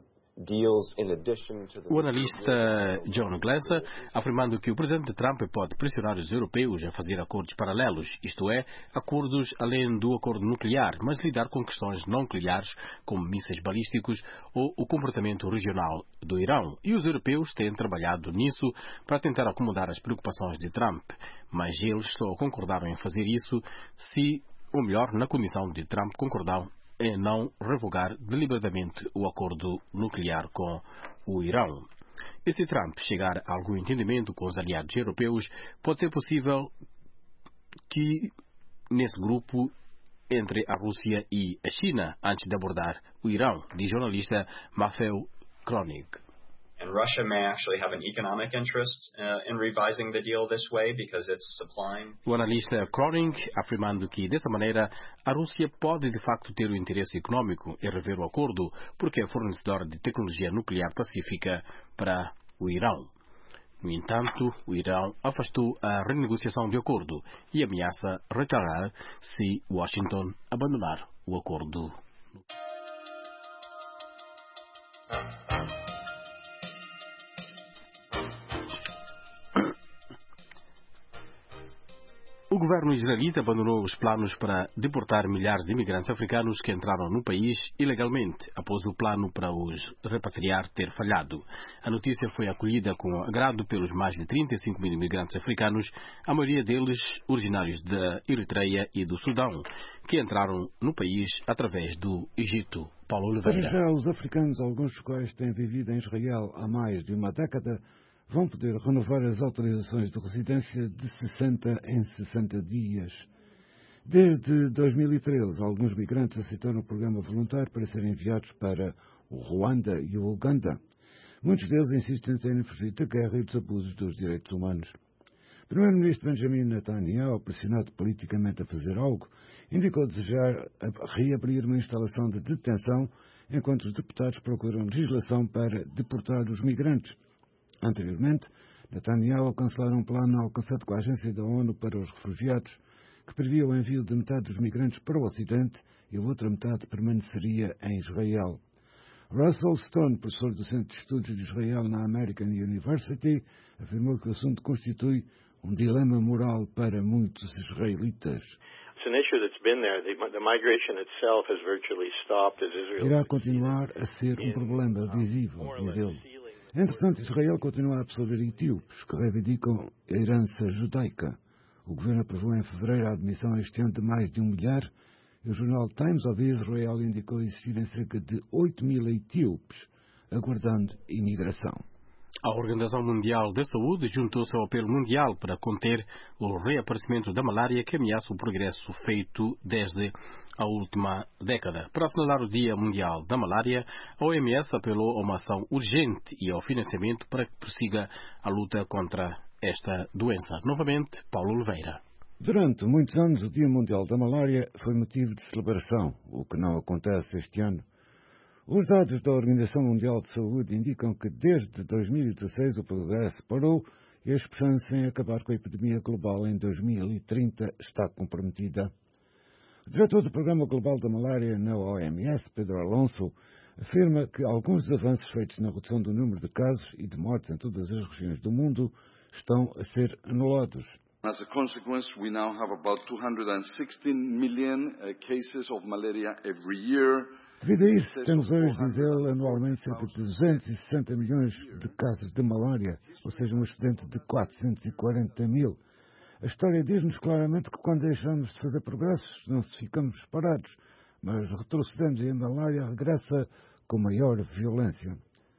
O analista John Glaser afirmando que o presidente Trump pode pressionar os europeus a fazer acordos paralelos, isto é, acordos além do acordo nuclear, mas lidar com questões não nucleares, como mísseis balísticos ou o comportamento regional do Irão. E os europeus têm trabalhado nisso para tentar acomodar as preocupações de Trump, mas eles só concordaram em fazer isso se, ou melhor, na condição de Trump concordar em não revogar deliberadamente o acordo nuclear com o Irão. E se Trump chegar a algum entendimento com os aliados europeus, pode ser possível que nesse grupo entre a Rússia e a China antes de abordar o Irão, diz o jornalista Matthew Kronig. And Russia may actually have an economic interest uh, in revising the deal this way because it's supplying. O analista Kronig afirmando que dessa maneira a Rússia pode de facto ter o interesse econômico em rever o acordo porque é fornecedora de tecnologia nuclear pacífica para o Irão. No entanto, o Irão afastou a renegociação de acordo e ameaça retirar se Washington abandonar o acordo. O governo israelita abandonou os planos para deportar milhares de imigrantes africanos que entraram no país ilegalmente, após o plano para os repatriar ter falhado. A notícia foi acolhida com agrado pelos mais de trinta e cinco mil imigrantes africanos, a maioria deles originários da Eritreia e do Sudão, que entraram no país através do Egito. Paulo Oliveira. Para já, os africanos, alguns dos quais têm vivido em Israel há mais de uma década, vão poder renovar as autorizações de residência de sessenta em sessenta dias. Desde dois mil e treze, alguns migrantes aceitaram o programa voluntário para serem enviados para o Ruanda e o Uganda. Muitos deles insistem em terem fugido da guerra e dos abusos dos direitos humanos. O primeiro-ministro Benjamin Netanyahu, pressionado politicamente a fazer algo, indicou desejar reabrir uma instalação de detenção enquanto os deputados procuram legislação para deportar os migrantes. Anteriormente, Netanyahu cancelara um plano alcançado com a Agência da ONU para os Refugiados, que previa o envio de metade dos migrantes para o Ocidente e a outra metade permaneceria em Israel. Russell Stone, professor do Centro de Estudos de Israel na American University, afirmou que o assunto constitui um dilema moral para muitos israelitas. Irá continuar a ser um problema visível, diz ele. Entretanto, Israel continua a absorver etíopes que reivindicam a herança judaica. O governo aprovou em fevereiro a admissão este ano de mais de um milhar e o jornal Times of Israel indicou existirem cerca de oito mil etíopes aguardando imigração. A Organização Mundial da Saúde juntou-se ao apelo mundial para conter o reaparecimento da malária que ameaça o progresso feito desde a última década. Para assinalar o Dia Mundial da Malária, a O M S apelou a uma ação urgente e ao financiamento para que prossiga a luta contra esta doença. Novamente, Paulo Oliveira. Durante muitos anos, o Dia Mundial da Malária foi motivo de celebração, o que não acontece este ano. Os dados da Organização Mundial de Saúde indicam que desde dois mil e dezasseis o progresso parou e a esperança em acabar com a epidemia global em dois mil e trinta está comprometida. O diretor do Programa Global da Malária na O M S, Pedro Alonso, afirma que alguns dos avanços feitos na redução do número de casos e de mortes em todas as regiões do mundo estão a ser anulados. As a consequence, we now have about two hundred sixteen million uh, cases of malaria every year. Devido a isso, temos hoje, diz ele, anualmente cerca de duzentos e sessenta milhões de casos de malária, ou seja, um excedente de quatrocentos e quarenta mil. A história diz-nos claramente que quando deixamos de fazer progressos, não se ficamos parados, mas retrocedemos e a malária regressa com maior violência.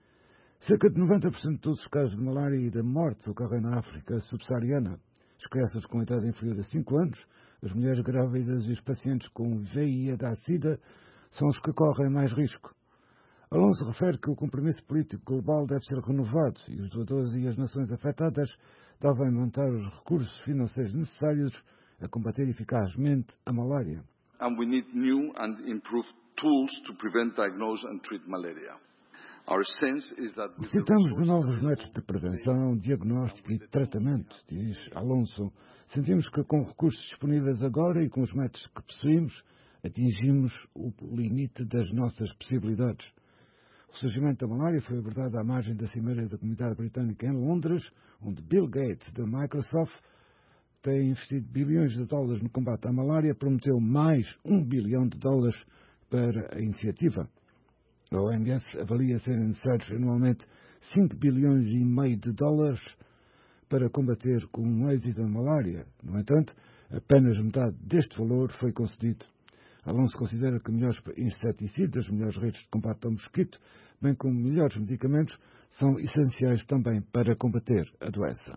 Cerca de noventa por cento de todos os casos de malária e de mortes ocorrem na África subsaariana. As crianças com idade inferior a cinco anos, as mulheres grávidas e os pacientes com V I H-Sida são os que correm mais risco. Alonso refere que o compromisso político global deve ser renovado e os doadores e as nações afetadas devem montar os recursos financeiros necessários a combater eficazmente a malária. And we need new and improved tools to prevent, diagnose and treat malaria. Our sense is that Necessitamos de novos métodos de prevenção, diagnóstico e tratamento, diz Alonso. Sentimos que com recursos disponíveis agora e com os métodos que possuímos, atingimos o limite das nossas possibilidades. O surgimento da malária foi abordado à margem da Cimeira da Comunidade Britânica em Londres, onde Bill Gates, da Microsoft, tem investido bilhões de dólares no combate à malária, prometeu mais um bilhão de dólares para a iniciativa. A O M S avalia serem necessários anualmente cinco bilhões e meio de dólares para combater com êxito a malária. No entanto, apenas metade deste valor foi concedido. Alonso considera que melhores inseticidas, melhores redes de combate ao mosquito, bem como melhores medicamentos, são essenciais também para combater a doença.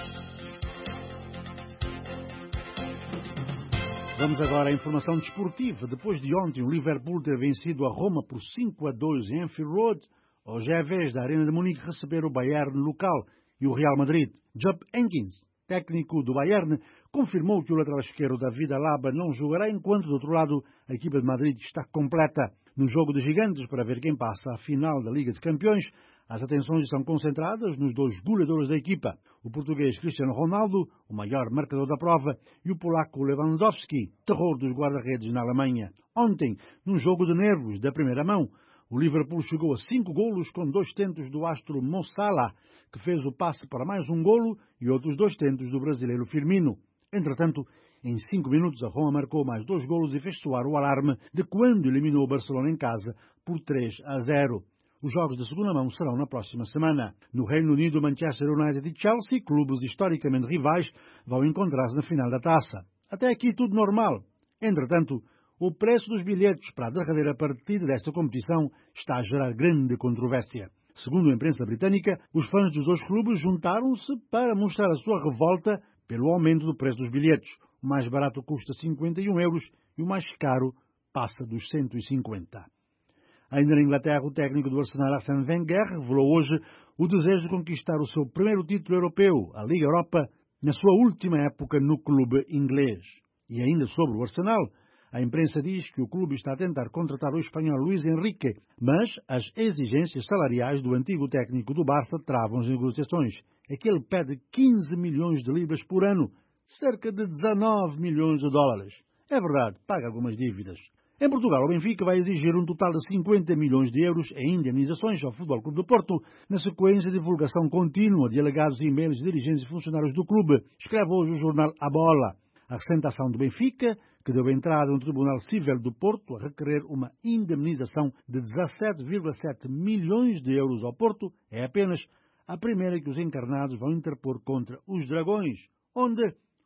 Vamos agora à informação desportiva. Depois de ontem o Liverpool ter vencido a Roma por cinco a dois em Anfield Road, hoje é a vez da Arena de Munique receber o Bayern local e o Real Madrid. Jupp Heynckes, técnico do Bayern, confirmou que o lateral esquerdo David Alaba não jogará, enquanto, do outro lado, a equipa de Madrid está completa. No jogo de gigantes, para ver quem passa à final da Liga dos Campeões, as atenções estão concentradas nos dois goleadores da equipa, o português Cristiano Ronaldo, o maior marcador da prova, e o polaco Lewandowski, terror dos guarda-redes na Alemanha. Ontem, num jogo de nervos da primeira mão, o Liverpool chegou a cinco golos com dois tentos do astro Mo Salah, que fez o passe para mais um golo, e outros dois tentos do brasileiro Firmino. Entretanto, em cinco minutos, a Roma marcou mais dois golos e fez soar o alarme de quando eliminou o Barcelona em casa por três a zero. Os jogos de segunda mão serão na próxima semana. No Reino Unido, Manchester United e Chelsea, clubes historicamente rivais, vão encontrar-se na final da taça. Até aqui tudo normal. Entretanto, o preço dos bilhetes para a derradeira partida desta competição está a gerar grande controvérsia. Segundo a imprensa britânica, os fãs dos dois clubes juntaram-se para mostrar a sua revolta pelo aumento do preço dos bilhetes. O mais barato custa cinquenta e um euros e o mais caro passa dos cento e cinquenta. Ainda na Inglaterra, o técnico do Arsenal, Arsène Wenger, revelou hoje o desejo de conquistar o seu primeiro título europeu, a Liga Europa, na sua última época no clube inglês. E ainda sobre o Arsenal, a imprensa diz que o clube está a tentar contratar o espanhol Luís Enrique, mas as exigências salariais do antigo técnico do Barça travam as negociações. É que ele pede quinze milhões de libras por ano, cerca de dezanove milhões de dólares. É verdade, paga algumas dívidas. Em Portugal, o Benfica vai exigir um total de cinquenta milhões de euros em indemnizações ao Futebol Clube do Porto, na sequência de divulgação contínua de alegados e-mails de dirigentes e funcionários do clube, escreve hoje o jornal A Bola. A recente ação do Benfica, que deu entrada no Tribunal Cível do Porto a requerer uma indemnização de dezassete vírgula sete milhões de euros ao Porto, é apenas a primeira que os encarnados vão interpor contra os Dragões, onde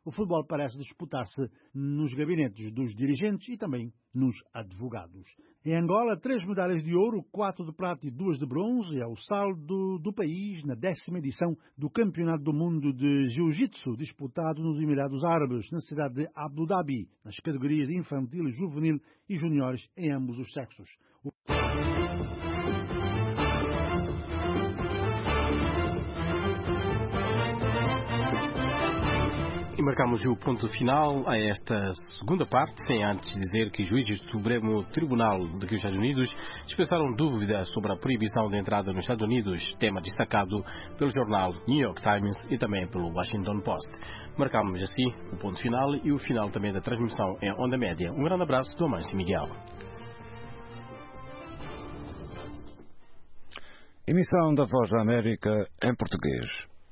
o futebol parece disputar-se nos gabinetes dos dirigentes e também nos advogados. Em Angola, três medalhas de ouro, quatro de prata e duas de bronze é o saldo do país na décima edição do Campeonato do Mundo de Jiu-Jitsu, disputado nos Emirados Árabes, na cidade de Abu Dhabi, nas categorias infantil, juvenil e juniores em ambos os sexos. O... E marcamos o ponto final a esta segunda parte, sem antes dizer que juízes do Supremo Tribunal dos Estados Unidos expressaram dúvidas sobre a proibição de entrada nos Estados Unidos, tema destacado pelo jornal New York Times e também pelo Washington Post. Marcamos assim o ponto final e o final também da transmissão em onda média. Um grande abraço do Amâncio Miguel. Emissão da Voz da América em português.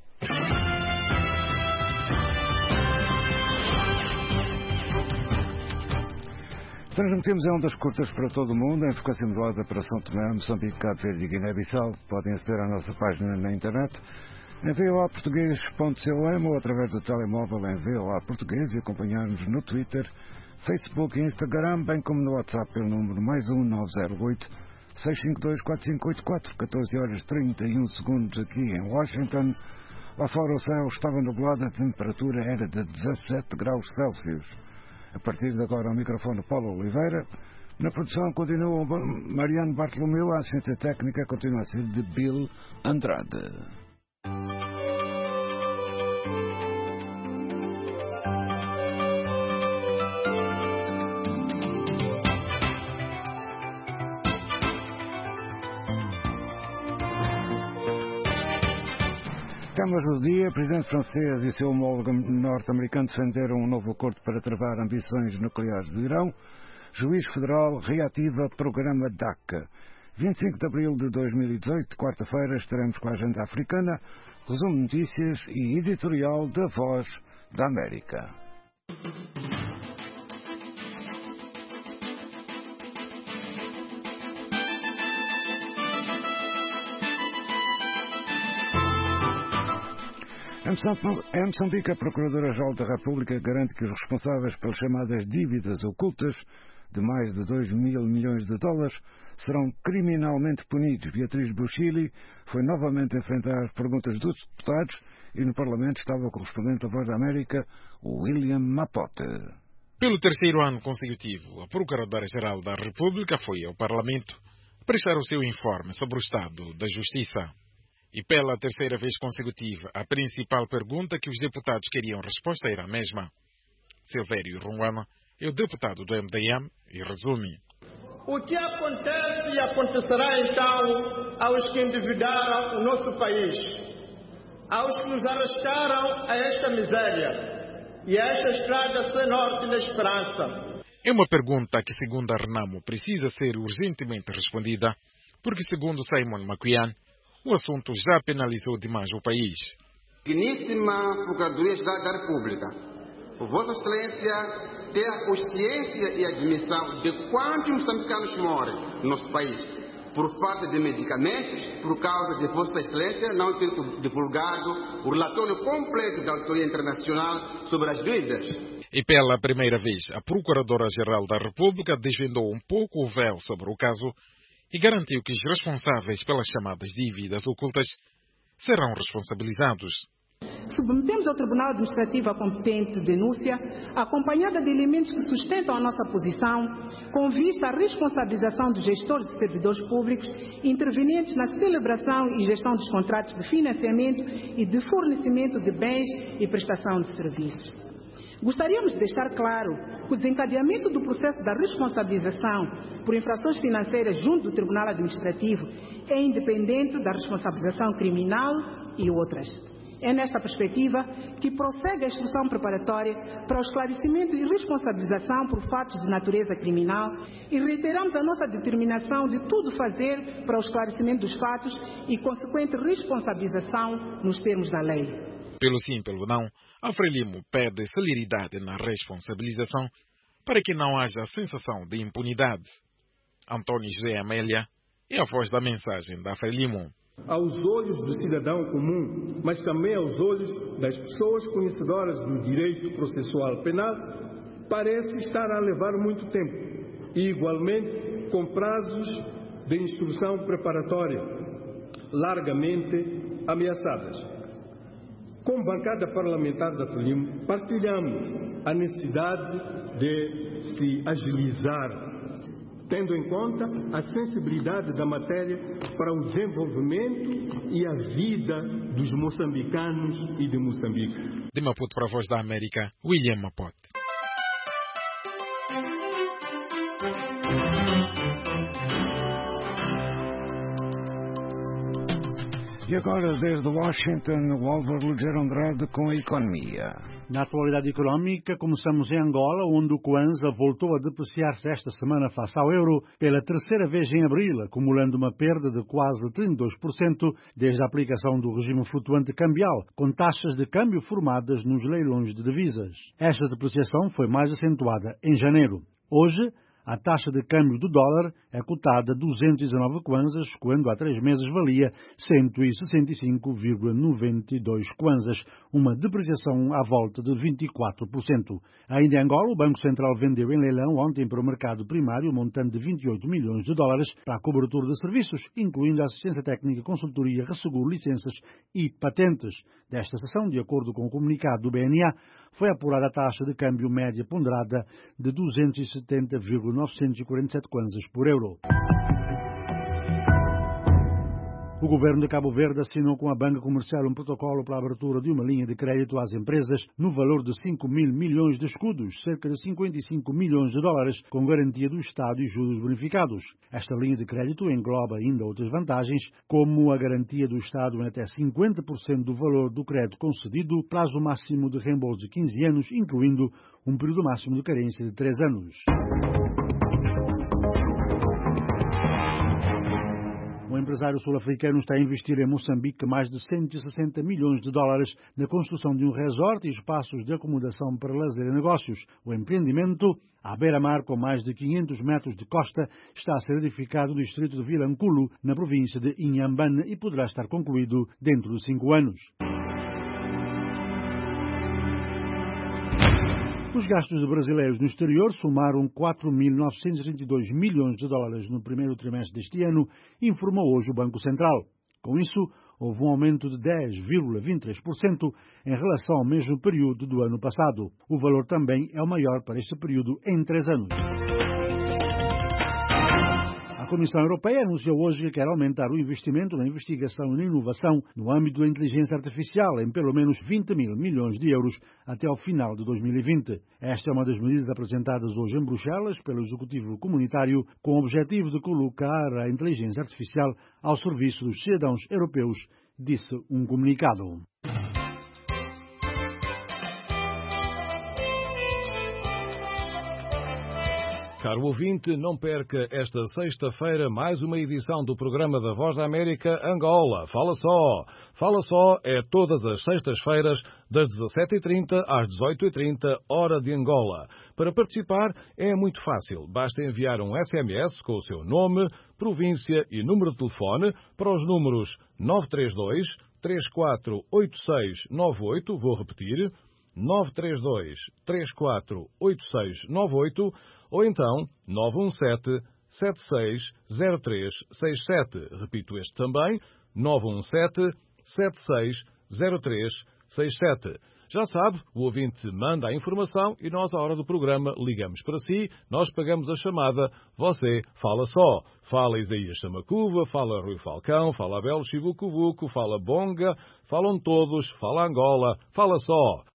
Transmitimos em ondas curtas para todo o mundo, em frequência modulada para São Tomé, Moçambique, Cabo Verde e Guiné-Bissau. Podem aceder à nossa página na internet em v o a português ponto com ou através do telemóvel em V O A Português e acompanhar-nos no Twitter, Facebook e Instagram, bem como no WhatsApp pelo número mais um nove zero oito, seis cinco dois, quatro cinco oito quatro, catorze horas e trinta e um segundos aqui em Washington. Lá fora o céu estava nublado, a temperatura era de dezassete graus Celsius. A partir de agora, ao microfone Paulo Oliveira. Na produção continua Mariano Bartolomeu. A assistência técnica continua a ser de Bill Andrade. Temas do dia: o presidente francês e seu homólogo norte-americano defenderam um novo acordo para travar ambições nucleares do Irão. Juiz federal reativa programa DACA. vinte e cinco de abril de dois mil e dezoito, quarta-feira, estaremos com a agenda africana, resumo de notícias e editorial da Voz da América. Em Moçambique, a Procuradora-Geral da República garante que os responsáveis pelas chamadas dívidas ocultas de mais de dois mil milhões de dólares serão criminalmente punidos. Beatriz Buchili foi novamente enfrentar perguntas dos deputados e no Parlamento estava o correspondente da Voz da América, William Mapote. Pelo terceiro ano consecutivo, a Procuradora-Geral da República foi ao Parlamento prestar o seu informe sobre o estado da Justiça. E pela terceira vez consecutiva, a principal pergunta que os deputados queriam resposta era a mesma. Silvério Runguana é o deputado do M D M e resume. O que acontece e acontecerá então aos que endividaram o nosso país, aos que nos arrastaram a esta miséria e a esta estrada sem norte da esperança? É uma pergunta que, segundo a Renamo, precisa ser urgentemente respondida, porque, segundo Simon Maquian, o assunto já penalizou demais o país. Digníssima Procuradoria-Geral da República, Vossa Excelência tem a consciência e admissão de quantos moçambicanos morrem no nosso país por falta de medicamentos, por causa de Vossa Excelência não ter divulgado o relatório completo da Autoridade Internacional sobre as dívidas. E pela primeira vez, a Procuradora-Geral da República desvendou um pouco o véu sobre o caso e garantiu que os responsáveis pelas chamadas dívidas ocultas serão responsabilizados. Submetemos ao Tribunal Administrativo a competente denúncia, acompanhada de elementos que sustentam a nossa posição, com vista à responsabilização dos gestores e servidores públicos intervenientes na celebração e gestão dos contratos de financiamento e de fornecimento de bens e prestação de serviços. Gostaríamos de deixar claro que o desencadeamento do processo da responsabilização por infrações financeiras junto do Tribunal Administrativo é independente da responsabilização criminal e outras. É nesta perspectiva que prossegue a instrução preparatória para o esclarecimento e responsabilização por fatos de natureza criminal e reiteramos a nossa determinação de tudo fazer para o esclarecimento dos fatos e consequente responsabilização nos termos da lei. Pelo sim, pelo não, a Frelimo pede celeridade na responsabilização para que não haja sensação de impunidade. Antônio José Amélia é a voz da mensagem da Frelimo. aos olhos do cidadão comum, mas também aos olhos das pessoas conhecedoras do direito processual penal, parece estar a levar muito tempo e, igualmente, com prazos de instrução preparatória largamente ameaçadas. Como bancada parlamentar da Frelimo, partilhamos a necessidade de se agilizar, tendo em conta a sensibilidade da matéria para o desenvolvimento e a vida dos moçambicanos e de Moçambique. De Maputo para a Voz da América, William Mapote. E agora, desde Washington, o Álvaro Lugero Andrade com a economia. Na atualidade económica, começamos em Angola, onde o Kwanza voltou a depreciar-se esta semana face ao euro pela terceira vez em abril, acumulando uma perda de quase trinta e dois por cento desde a aplicação do regime flutuante cambial, com taxas de câmbio formadas nos leilões de divisas. Esta depreciação foi mais acentuada em janeiro. Hoje, a taxa de câmbio do dólar é cotada a duzentos e dezanove kwanzas, quando há três meses valia cento e sessenta e cinco vírgula noventa e dois kwanzas, uma depreciação à volta de vinte e quatro por cento. Ainda em Angola, o Banco Central vendeu em leilão ontem para o mercado primário um montante de vinte e oito milhões de dólares para a cobertura de serviços, incluindo assistência técnica, consultoria, resseguro, licenças e patentes. Desta sessão, de acordo com o comunicado do B N A, foi apurada a taxa de câmbio média ponderada de duzentos e setenta vírgula novecentos e quarenta e sete kwanzas por euro. O governo de Cabo Verde assinou com a banca comercial um protocolo para a abertura de uma linha de crédito às empresas no valor de cinco mil milhões de escudos, cerca de cinquenta e cinco milhões de dólares, com garantia do Estado e juros bonificados. Esta linha de crédito engloba ainda outras vantagens, como a garantia do Estado em até cinquenta por cento do valor do crédito concedido, prazo máximo de reembolso de quinze anos, incluindo um período máximo de carência de três anos. O empresário sul-africano está a investir em Moçambique mais de cento e sessenta milhões de dólares na construção de um resort e espaços de acomodação para lazer e negócios. O empreendimento, à beira-mar com mais de quinhentos metros de costa, está a ser edificado no distrito de Vilanculo, na província de Inhambane, e poderá estar concluído dentro de cinco anos. Os gastos de brasileiros no exterior somaram quatro mil novecentos e trinta e dois milhões de dólares no primeiro trimestre deste ano, informou hoje o Banco Central. Com isso, houve um aumento de dez vírgula vinte e três por cento em relação ao mesmo período do ano passado. O valor também é o maior para este período em três anos. A Comissão Europeia anunciou hoje que quer aumentar o investimento na investigação e na inovação no âmbito da inteligência artificial em pelo menos vinte mil milhões de euros até ao final de dois mil e vinte. Esta é uma das medidas apresentadas hoje em Bruxelas pelo Executivo Comunitário com o objetivo de colocar a inteligência artificial ao serviço dos cidadãos europeus, disse um comunicado. Caro ouvinte, não perca esta sexta-feira mais uma edição do programa da Voz da América Angola. Fala só! Fala só é todas as sextas-feiras, das dezassete e trinta às dezoito e trinta, hora de Angola. Para participar é muito fácil. Basta enviar um S M S com o seu nome, província e número de telefone para os números nove três dois, três quatro oito seis nove oito, vou repetir, nove três dois, três quatro oito seis nove oito, ou então nove um sete, sete seis zero três seis sete. Repito este também, nove um sete, sete seis zero três seis sete. Já sabe, o ouvinte manda a informação e nós, à hora do programa, ligamos para si, nós pagamos a chamada, você fala só. Fala Isaías Samacuva, fala Rui Falcão, fala Abel Chivucuvuco, fala Bonga, falam todos, fala Angola, fala só.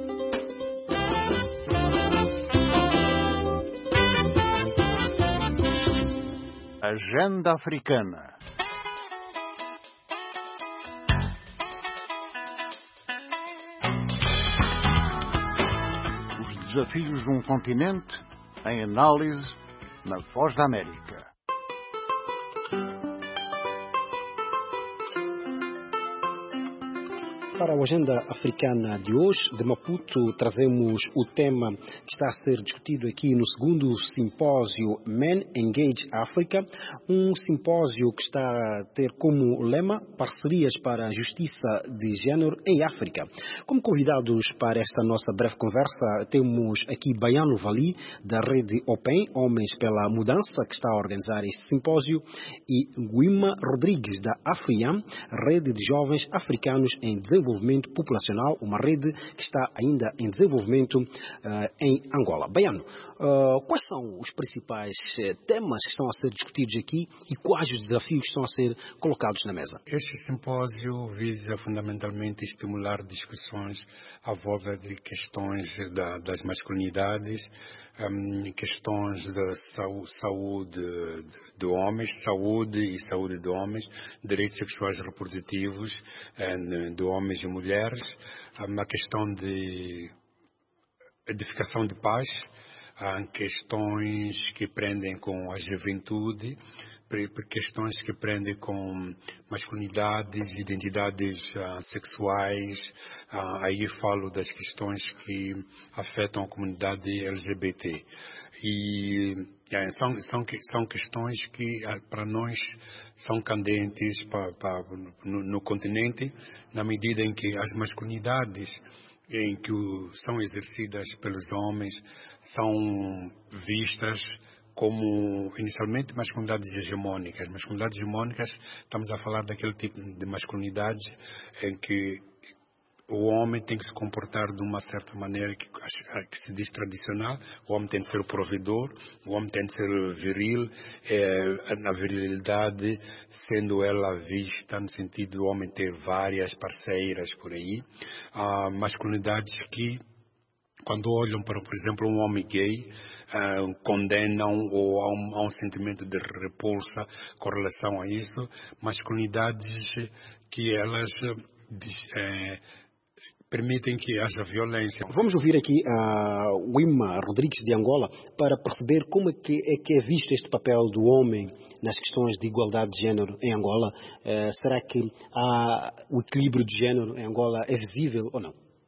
Agenda Africana. Os desafios de um continente em análise na Voz da América. Para a agenda africana de hoje, de Maputo, trazemos o tema que está a ser discutido aqui no segundo simpósio Men Engage Africa, um simpósio que está a ter como lema parcerias para a justiça de género em África. Como convidados para esta nossa breve conversa, temos aqui Baiano Vali, da rede Open, Homens pela Mudança, que está a organizar este simpósio, e Guima Rodrigues, da AFRIAM, Rede de Jovens Africanos em Desenvolvimento Populacional, uma rede que está ainda em desenvolvimento uh, em Angola. Baiano, uh, quais são os principais uh, temas que estão a ser discutidos aqui e quais os desafios que estão a ser colocados na mesa? Este simpósio visa fundamentalmente estimular discussões à volta de questões da, das masculinidades, um, questões da saúde de homens, saúde e saúde de homens, direitos sexuais e reprodutivos um, de homens e mulheres, a questão de edificação de paz, há questões que prendem com a juventude, questões que prendem com masculinidades, identidades uh, sexuais, uh, aí falo das questões que afetam a comunidade L G B T. E é, são, são, são questões que para nós são candentes pra, pra, no, no continente, na medida em que as masculinidades em que o, são exercidas pelos homens são vistas como inicialmente masculinidades hegemônicas. Masculinidades hegemônicas, estamos a falar daquele tipo de masculinidade em que o homem tem que se comportar de uma certa maneira que, que se diz tradicional. O homem tem de ser o provedor, o homem tem de ser viril, é, na virilidade sendo ela vista no sentido do homem ter várias parceiras por aí. Há masculinidades que, quando olham para, por exemplo, um homem gay, uh, condenam ou há um, há um sentimento de repulsa com relação a isso. Masculinidades que elas uh, permitem que haja violência. Vamos ouvir aqui a Guima Rodrigues de Angola para perceber como é que é, que é visto este papel do homem nas questões de igualdade de género em Angola. Uh, será que há o equilíbrio de género em Angola é visível ou não?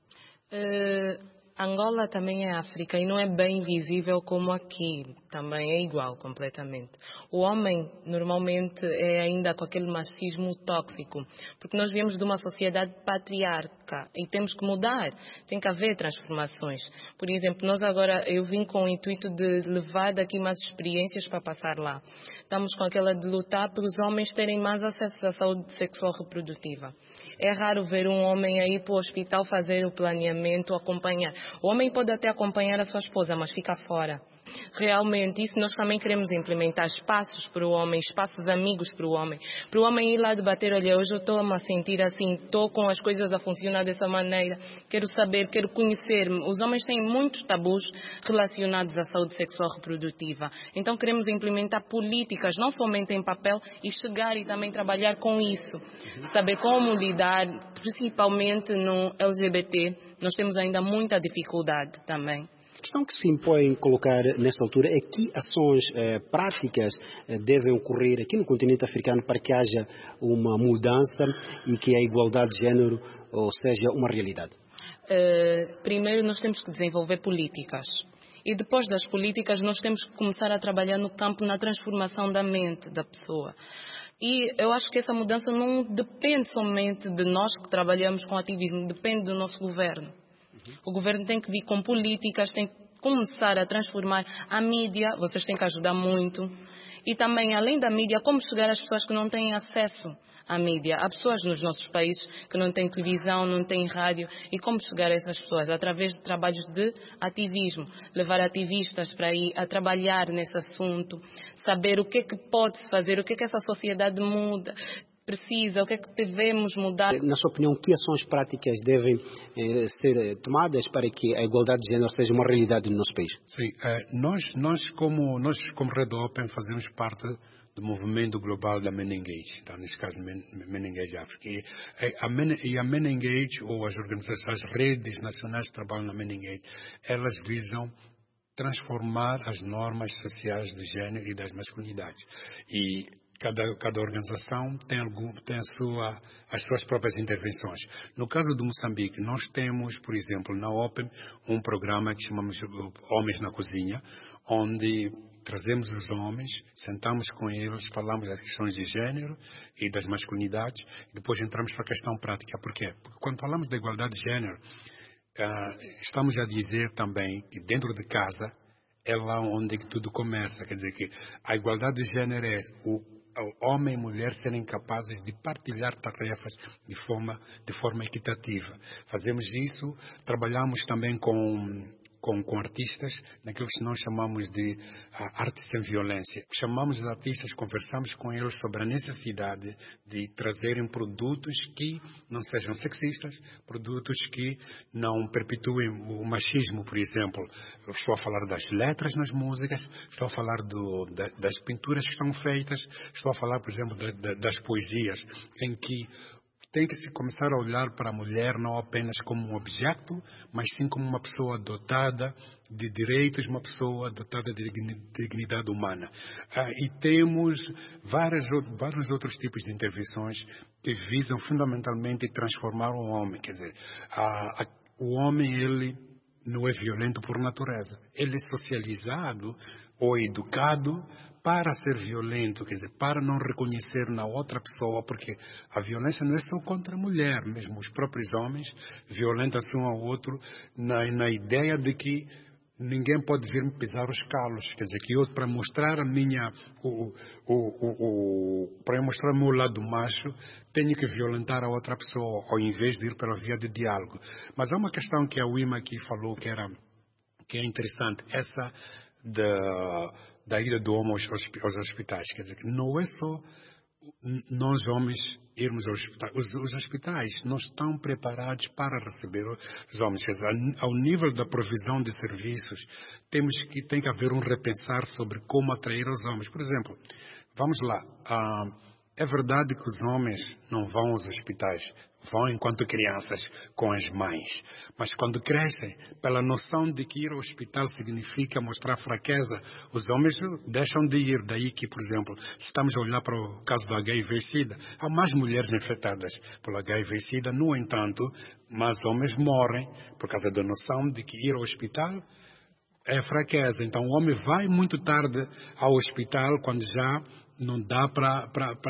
Uh... Angola também é África e não é bem visível como aqui, também é igual completamente. O homem normalmente é ainda com aquele machismo tóxico, porque nós viemos de uma sociedade patriarca e temos que mudar, tem que haver transformações. Por exemplo, nós agora, eu vim com o intuito de levar daqui mais experiências para passar lá. Estamos com aquela de lutar para os homens terem mais acesso à saúde sexual reprodutiva. É raro ver um homem aí para o hospital fazer o planeamento, acompanhar. O homem pode até acompanhar a sua esposa, mas fica fora. Realmente, isso nós também queremos implementar, espaços para o homem, espaços amigos para o homem. Para o homem ir lá debater, olha, hoje eu estou a me sentir assim, estou com as coisas a funcionar dessa maneira, quero saber, quero conhecer-me. Os homens têm muitos tabus relacionados à saúde sexual reprodutiva. Então queremos implementar políticas, não somente em papel, e chegar e também trabalhar com isso. Saber como lidar, principalmente no L G B T, nós temos ainda muita dificuldade também. A questão que se impõe colocar nessa altura é que ações eh, práticas eh, devem ocorrer aqui no continente africano para que haja uma mudança e que a igualdade de género ou seja uma realidade. Uh, primeiro nós temos que desenvolver políticas. E depois das políticas nós temos que começar a trabalhar no campo, na transformação da mente da pessoa. E eu acho que essa mudança não depende somente de nós que trabalhamos com ativismo, depende do nosso governo. O governo tem que vir com políticas, tem que começar a transformar a mídia, vocês têm que ajudar muito. E também, além da mídia, como chegar às pessoas que não têm acesso à mídia. Há pessoas nos nossos países que não têm televisão, não têm rádio. E como chegar a essas pessoas? Através de trabalhos de ativismo. Levar ativistas para ir a trabalhar nesse assunto. Saber o que é que pode-se fazer, o que é que essa sociedade muda. Precisa, o que é que devemos mudar? Na sua opinião, que ações práticas devem eh, ser tomadas para que a igualdade de género seja uma realidade no nosso país? Sim, eh, nós, nós, como, nós como Rede Open fazemos parte do movimento global da Men Engage, tá? Nesse caso Men, Men Engage África. E a, Men, e a Men Engage, ou as organizações, as redes nacionais que trabalham na Men Engage, elas visam transformar as normas sociais de género e das masculinidades. E cada, cada organização tem, algum, tem a sua, as suas próprias intervenções. No caso do Moçambique, nós temos, por exemplo, na Open, um programa que chamamos Homens na Cozinha, onde trazemos os homens, sentamos com eles, falamos das questões de gênero e das masculinidades, e depois entramos para a questão prática. Por quê? Porque quando falamos da igualdade de gênero, uh, estamos a dizer também que dentro de casa é lá onde que tudo começa. Quer dizer que a igualdade de gênero é o, o homem e mulher serem capazes de partilhar tarefas de forma, de forma equitativa. Fazemos isso, trabalhamos também com... Com, com artistas, naquilo que nós chamamos de uh, arte sem violência. Chamamos os artistas, conversamos com eles sobre a necessidade de trazerem produtos que não sejam sexistas, produtos que não perpetuem o machismo, por exemplo. Eu estou a falar das letras nas músicas, estou a falar do, da, das pinturas que estão feitas, estou a falar, por exemplo, da, da, das poesias, em que tem que se começar a olhar para a mulher não apenas como um objeto, mas sim como uma pessoa dotada de direitos, uma pessoa dotada de dignidade humana. Ah, e temos várias, vários outros tipos de intervenções que visam fundamentalmente transformar o homem. Quer dizer, a, a, o homem, ele não é violento por natureza. Ele é socializado ou educado para ser violento, quer dizer, para não reconhecer na outra pessoa, porque a violência não é só contra a mulher, mesmo os próprios homens violentam-se um ao outro na, na ideia de que ninguém pode vir me pisar os calos, quer dizer, que eu, para mostrar a minha, o, o, o, o, para mostrar o meu lado macho, tenho que violentar a outra pessoa, ao invés de ir pela via de diálogo. Mas há uma questão que a Wima aqui falou que, era, que é interessante, essa da, da ida do homem aos, aos hospitais, quer dizer, que não é só nós homens irmos aos hospitais. Os, os hospitais não estão preparados para receber os homens. Quer dizer, ao nível da provisão de serviços, temos que, tem que haver um repensar sobre como atrair os homens. Por exemplo, vamos lá, ah, é verdade que os homens não vão aos hospitais, vão enquanto crianças com as mães, mas quando crescem, pela noção de que ir ao hospital significa mostrar fraqueza, os homens deixam de ir. Daí que, por exemplo, se estamos a olhar para o caso do H I V SIDA, há mais mulheres infectadas pelo H I V SIDA, no entanto, mais homens morrem por causa da noção de que ir ao hospital é fraqueza. Então o homem vai muito tarde ao hospital quando já não dá para...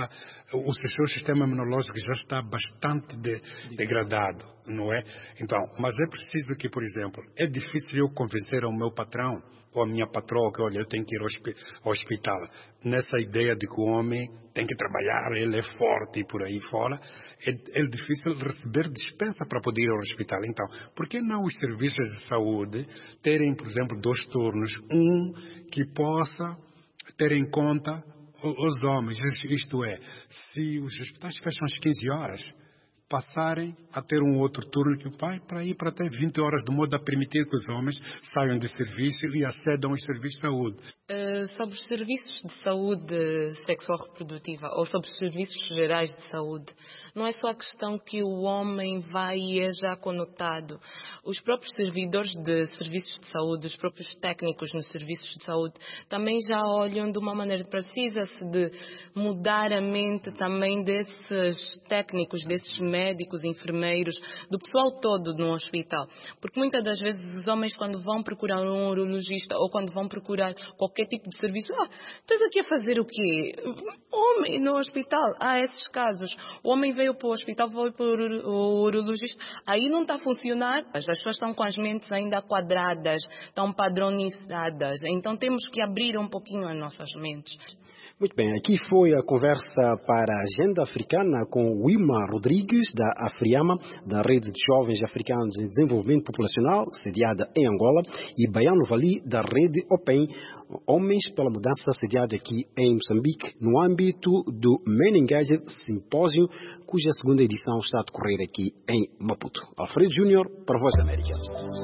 O seu sistema imunológico já está bastante de, degradado, não é? Então, mas é preciso que, por exemplo, é difícil eu convencer ao meu patrão ou a minha patroa que, olha, eu tenho que ir ao, ao hospital. Nessa ideia de que o homem tem que trabalhar, ele é forte e por aí fora, é, é difícil receber dispensa para poder ir ao hospital. Então, por que não os serviços de saúde terem, por exemplo, dois turnos? Um que possa ter em conta os homens, isto é, se os hospitais fecham às quinze horas, passarem a ter um outro turno que vai para ir para até vinte horas, de modo a permitir que os homens saiam de serviço e acedam aos serviços de saúde. Uh, sobre os serviços de saúde sexual reprodutiva ou sobre os serviços gerais de saúde, não é só a questão que o homem vai e é já conotado. Os próprios servidores de serviços de saúde, os próprios técnicos nos serviços de saúde, também já olham de uma maneira, precisa-se de mudar a mente também desses técnicos, desses médicos, enfermeiros, do pessoal todo no hospital. Porque muitas das vezes os homens, quando vão procurar um urologista ou quando vão procurar qualquer tipo de serviço, ah, estás aqui a fazer o quê? Homem no hospital. Há esses casos. O homem veio para o hospital, foi para o urologista. Aí não está a funcionar. As pessoas estão com as mentes ainda quadradas, estão padronizadas. Então temos que abrir um pouquinho as nossas mentes. Muito bem, aqui foi a conversa para a Agenda Africana com Wima Rodrigues, da Afriama, da Rede de Jovens Africanos em Desenvolvimento Populacional, sediada em Angola, e Baiano Vali, da Rede Open, Homens pela Mudança, sediada aqui em Moçambique, no âmbito do Men Engaged Simpósio, cuja segunda edição está a decorrer aqui em Maputo. Alfredo Júnior, para a Voz da América.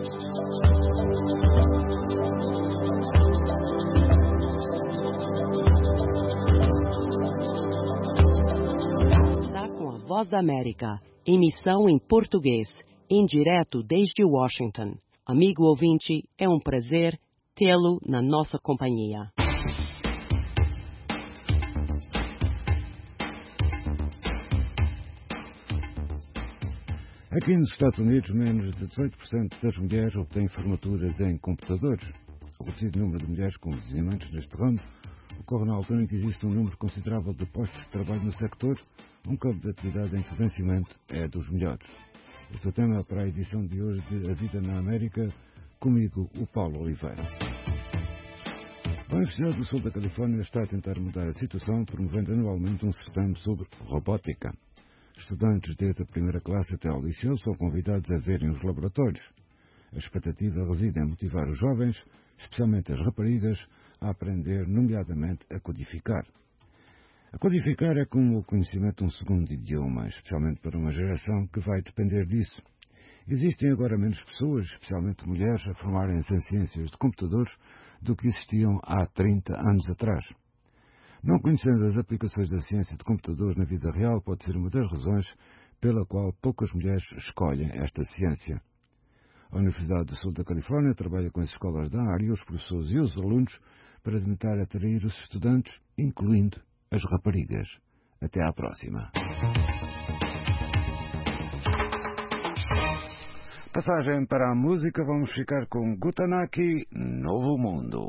Voz da América, emissão em português, em direto desde Washington. Amigo ouvinte, é um prazer tê-lo na nossa companhia. Aqui nos Estados Unidos, menos de dezoito por cento das mulheres obtêm formaturas em computadores. O reduzido número de mulheres com conhecimentos neste ramo ocorre na altura em que existe um número considerável de postos de trabalho no sector, um campo de atividade em que o vencimento é dos melhores. Este é o tema para a edição de hoje de A Vida na América, comigo, o Paulo Oliveira. A Universidade do Sul da Califórnia está a tentar mudar a situação, promovendo anualmente um certame sobre robótica. Estudantes desde a primeira classe até ao liceu são convidados a verem os laboratórios. A expectativa reside em motivar os jovens, especialmente as raparigas, a aprender, nomeadamente, a codificar. A codificar é como o conhecimento de um segundo idioma, especialmente para uma geração que vai depender disso. Existem agora menos pessoas, especialmente mulheres, a formarem-se em ciências de computadores do que existiam há trinta anos atrás. Não conhecendo as aplicações da ciência de computadores na vida real pode ser uma das razões pela qual poucas mulheres escolhem esta ciência. A Universidade do Sul da Califórnia trabalha com as escolas da área, os professores e os alunos para tentar atrair os estudantes, incluindo as raparigas. Até à próxima. Passagem para a música, vamos ficar com Gutanaki, Novo Mundo.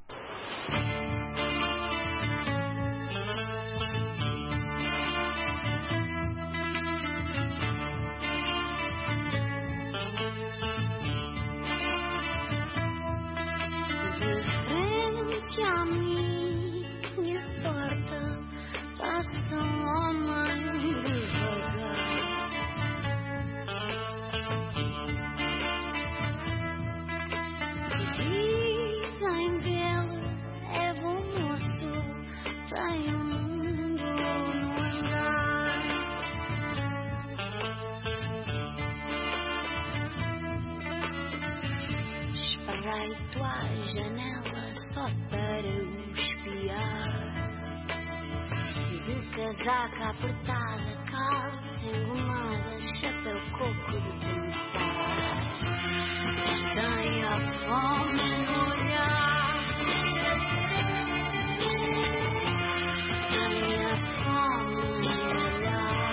Espreito à janela só para o espiar. De casaca apertada, calça engomada, chapéu coco de pensar. Tem a fome no olhar. Tem a fome no olhar.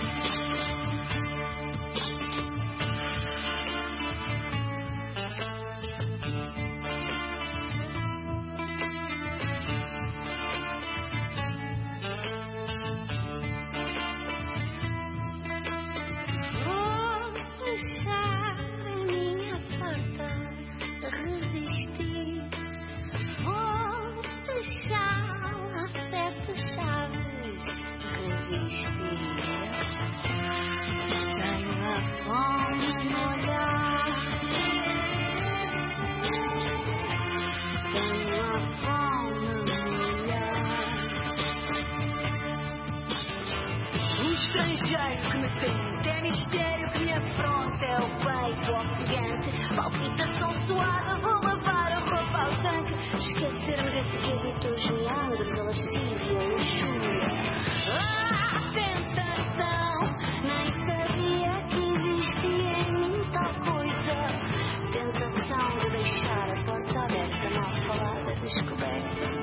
estrangeiro que me tente, é mistério que me afronta, é o peito ofegante, palpitação suada, vou lavar a roupa ao tanque, esquecer-me desse que habitou os meandros, a lascívia, a luxúria. Ah, tentação, nem sabia que existia em mim tal coisa, tentação de deixar a porta aberta, mal falada, descoberta.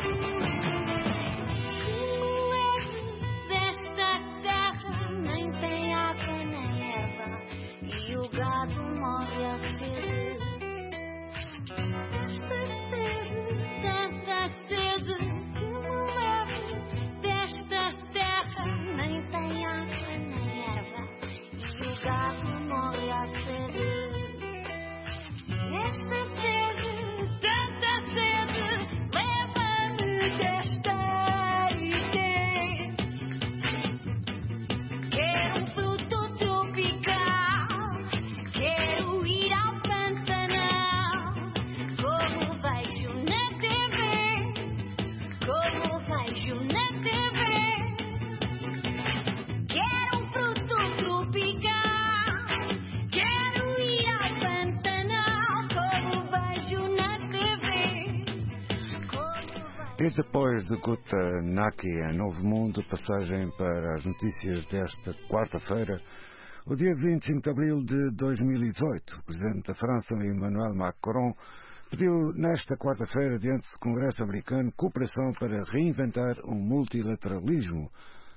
E depois de Gutanaki, a Novo Mundo, passagem para as notícias desta quarta-feira, o dia vinte e cinco de abril de dois mil e dezoito. O presidente da França, Emmanuel Macron, pediu nesta quarta-feira, diante do Congresso americano, cooperação para reinventar um multilateralismo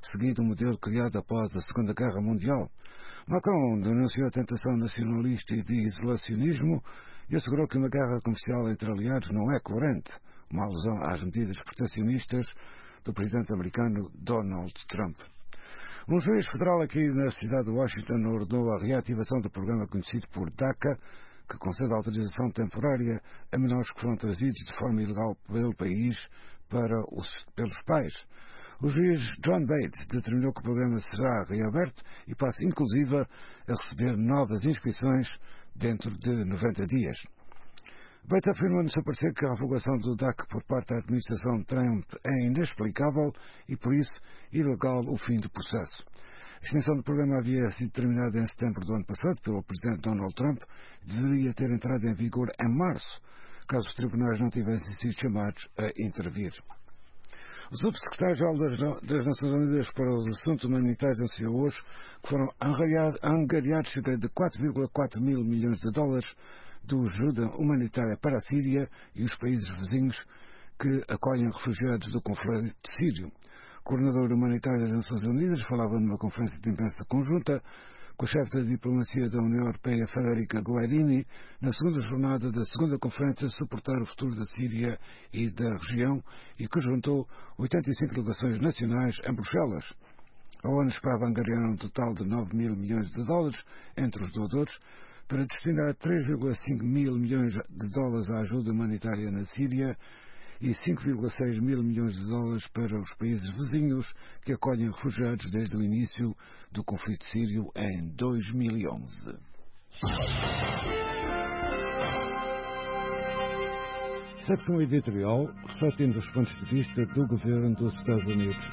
seguido um modelo criado após a Segunda Guerra Mundial. Macron denunciou a tentação nacionalista e de isolacionismo e assegurou que uma guerra comercial entre aliados não é coerente, uma alusão às medidas protecionistas do presidente americano Donald Trump. Um juiz federal aqui na cidade de Washington ordenou a reativação do programa conhecido por DACA, que concede autorização temporária a menores que foram trazidos de forma ilegal pelo país para os, pelos pais. O juiz John Bates determinou que o programa será reaberto e passa inclusive a receber novas inscrições dentro de noventa dias. Bates afirmou no seu parecer que a revogação do DACA por parte da administração Trump é inexplicável e, por isso, ilegal o fim do processo. A extensão do programa havia sido terminada em setembro do ano passado pelo presidente Donald Trump e deveria ter entrado em vigor em março, caso os tribunais não tivessem sido chamados a intervir. O subsecretário-geral das Nações Unidas para os Assuntos Humanitários anunciou hoje que foram angariados cerca de quatro vírgula quatro mil milhões de dólares de ajuda humanitária para a Síria e os países vizinhos que acolhem refugiados do conflito sírio. O coordenador humanitário das Nações Unidas falava numa conferência de imprensa conjunta com a chefe da diplomacia da União Europeia, Federica Mogherini, na segunda jornada da segunda conferência Suportar o Futuro da Síria e da região, e que juntou oitenta e cinco delegações nacionais em Bruxelas. A ONU esperava angariar um total de nove mil milhões de dólares entre os doadores para destinar três vírgula cinco mil milhões de dólares à ajuda humanitária na Síria e cinco vírgula seis mil milhões de dólares para os países vizinhos que acolhem refugiados desde o início do conflito sírio em dois mil e onze. Secção editorial refletindo os pontos de vista do governo dos Estados Unidos.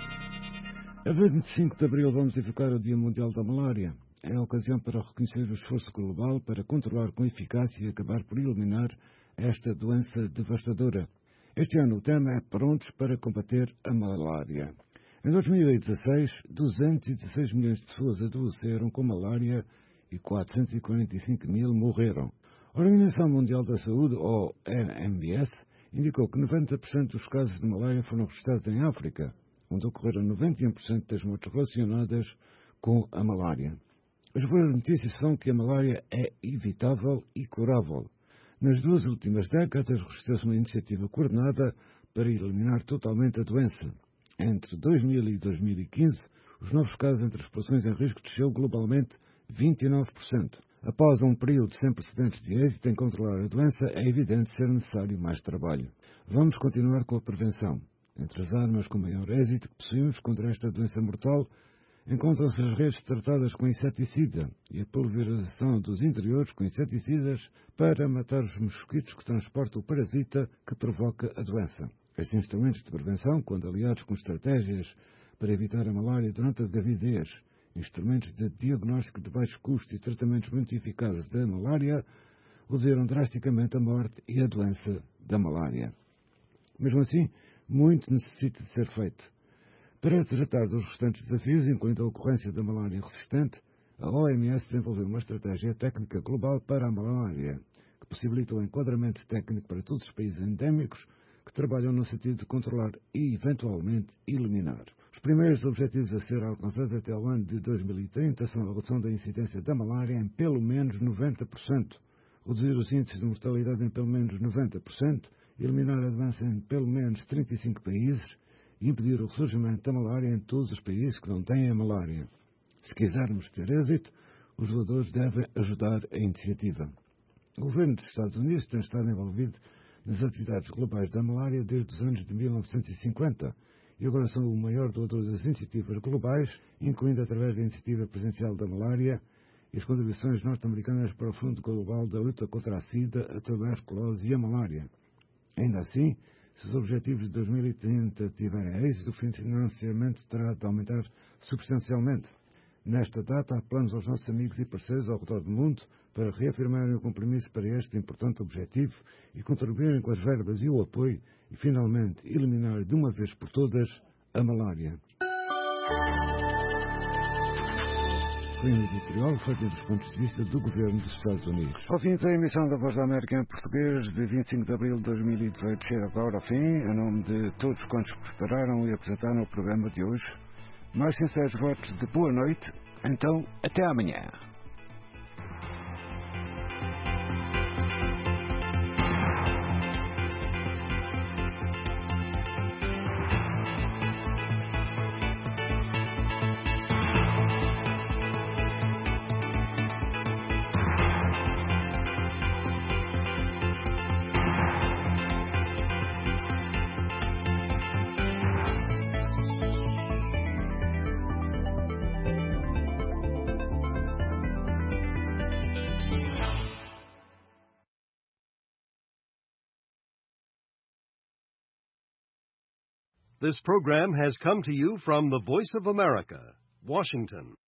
A vinte e cinco de abril vamos edificar o Dia Mundial da Malária. É a ocasião para reconhecer o esforço global para controlar com eficácia e acabar por eliminar esta doença devastadora. Este ano o tema é Prontos para combater a malária. Em dois mil e dezasseis, duzentos e dezasseis milhões de pessoas adoeceram com malária e quatrocentos e quarenta e cinco mil morreram. A Organização Mundial da Saúde, ou O M S, indicou que noventa por cento dos casos de malária foram registrados em África, onde ocorreram noventa e um por cento das mortes relacionadas com a malária. As boas notícias são que a malária é evitável e curável. Nas duas últimas décadas, registrou-se uma iniciativa coordenada para eliminar totalmente a doença. Entre dois mil e dois mil e quinze, os novos casos entre as populações em risco desceu globalmente vinte e nove por cento. Após um período sem precedentes de êxito em controlar a doença, é evidente ser necessário mais trabalho. Vamos continuar com a prevenção. Entre as armas com maior êxito que possuímos contra esta doença mortal, encontram-se as redes tratadas com inseticida e a pulverização dos interiores com inseticidas para matar os mosquitos que transportam o parasita que provoca a doença. Estes instrumentos de prevenção, quando aliados com estratégias para evitar a malária durante a gravidez, instrumentos de diagnóstico de baixo custo e tratamentos muito eficazes da malária, reduziram drasticamente a morte e a doença da malária. Mesmo assim, muito necessita de ser feito. Para tratar dos restantes desafios, incluindo a ocorrência da malária resistente, a O M S desenvolveu uma estratégia técnica global para a malária, que possibilita o enquadramento técnico para todos os países endémicos que trabalham no sentido de controlar e, eventualmente, eliminar. Os primeiros objetivos a ser alcançados até o ano de dois mil e trinta são a redução da incidência da malária em pelo menos noventa por cento, reduzir os índices de mortalidade em pelo menos noventa por cento, eliminar a doença em pelo menos trinta e cinco países, e impedir o ressurgimento da malária em todos os países que não têm a malária. Se quisermos ter êxito, os doadores devem ajudar a iniciativa. O governo dos Estados Unidos tem estado envolvido nas atividades globais da malária desde os anos de mil novecentos e cinquenta e agora são o maior doador das iniciativas globais, incluindo através da Iniciativa Presidencial da Malária e as contribuições norte-americanas para o Fundo Global da Luta contra a SIDA, a tuberculose e a malária. Ainda assim, se os objetivos de dois mil e trinta tiverem êxito, o financiamento terá de aumentar substancialmente. Nesta data, há planos aos nossos amigos e parceiros ao redor do mundo para reafirmarem o compromisso para este importante objetivo e contribuírem com as verbas e o apoio e, finalmente, eliminar de uma vez por todas a malária. Foi um editorial feito dos pontos de vista do governo dos Estados Unidos. Ao fim da emissão da Voz da América em português de vinte e cinco de abril de dois mil e dezoito chega agora ao fim. Em nome de todos quantos prepararam e apresentaram o programa de hoje, Mais sinceros votos de boa noite. Então, até amanhã. This program has come to you from the Voice of America, Washington.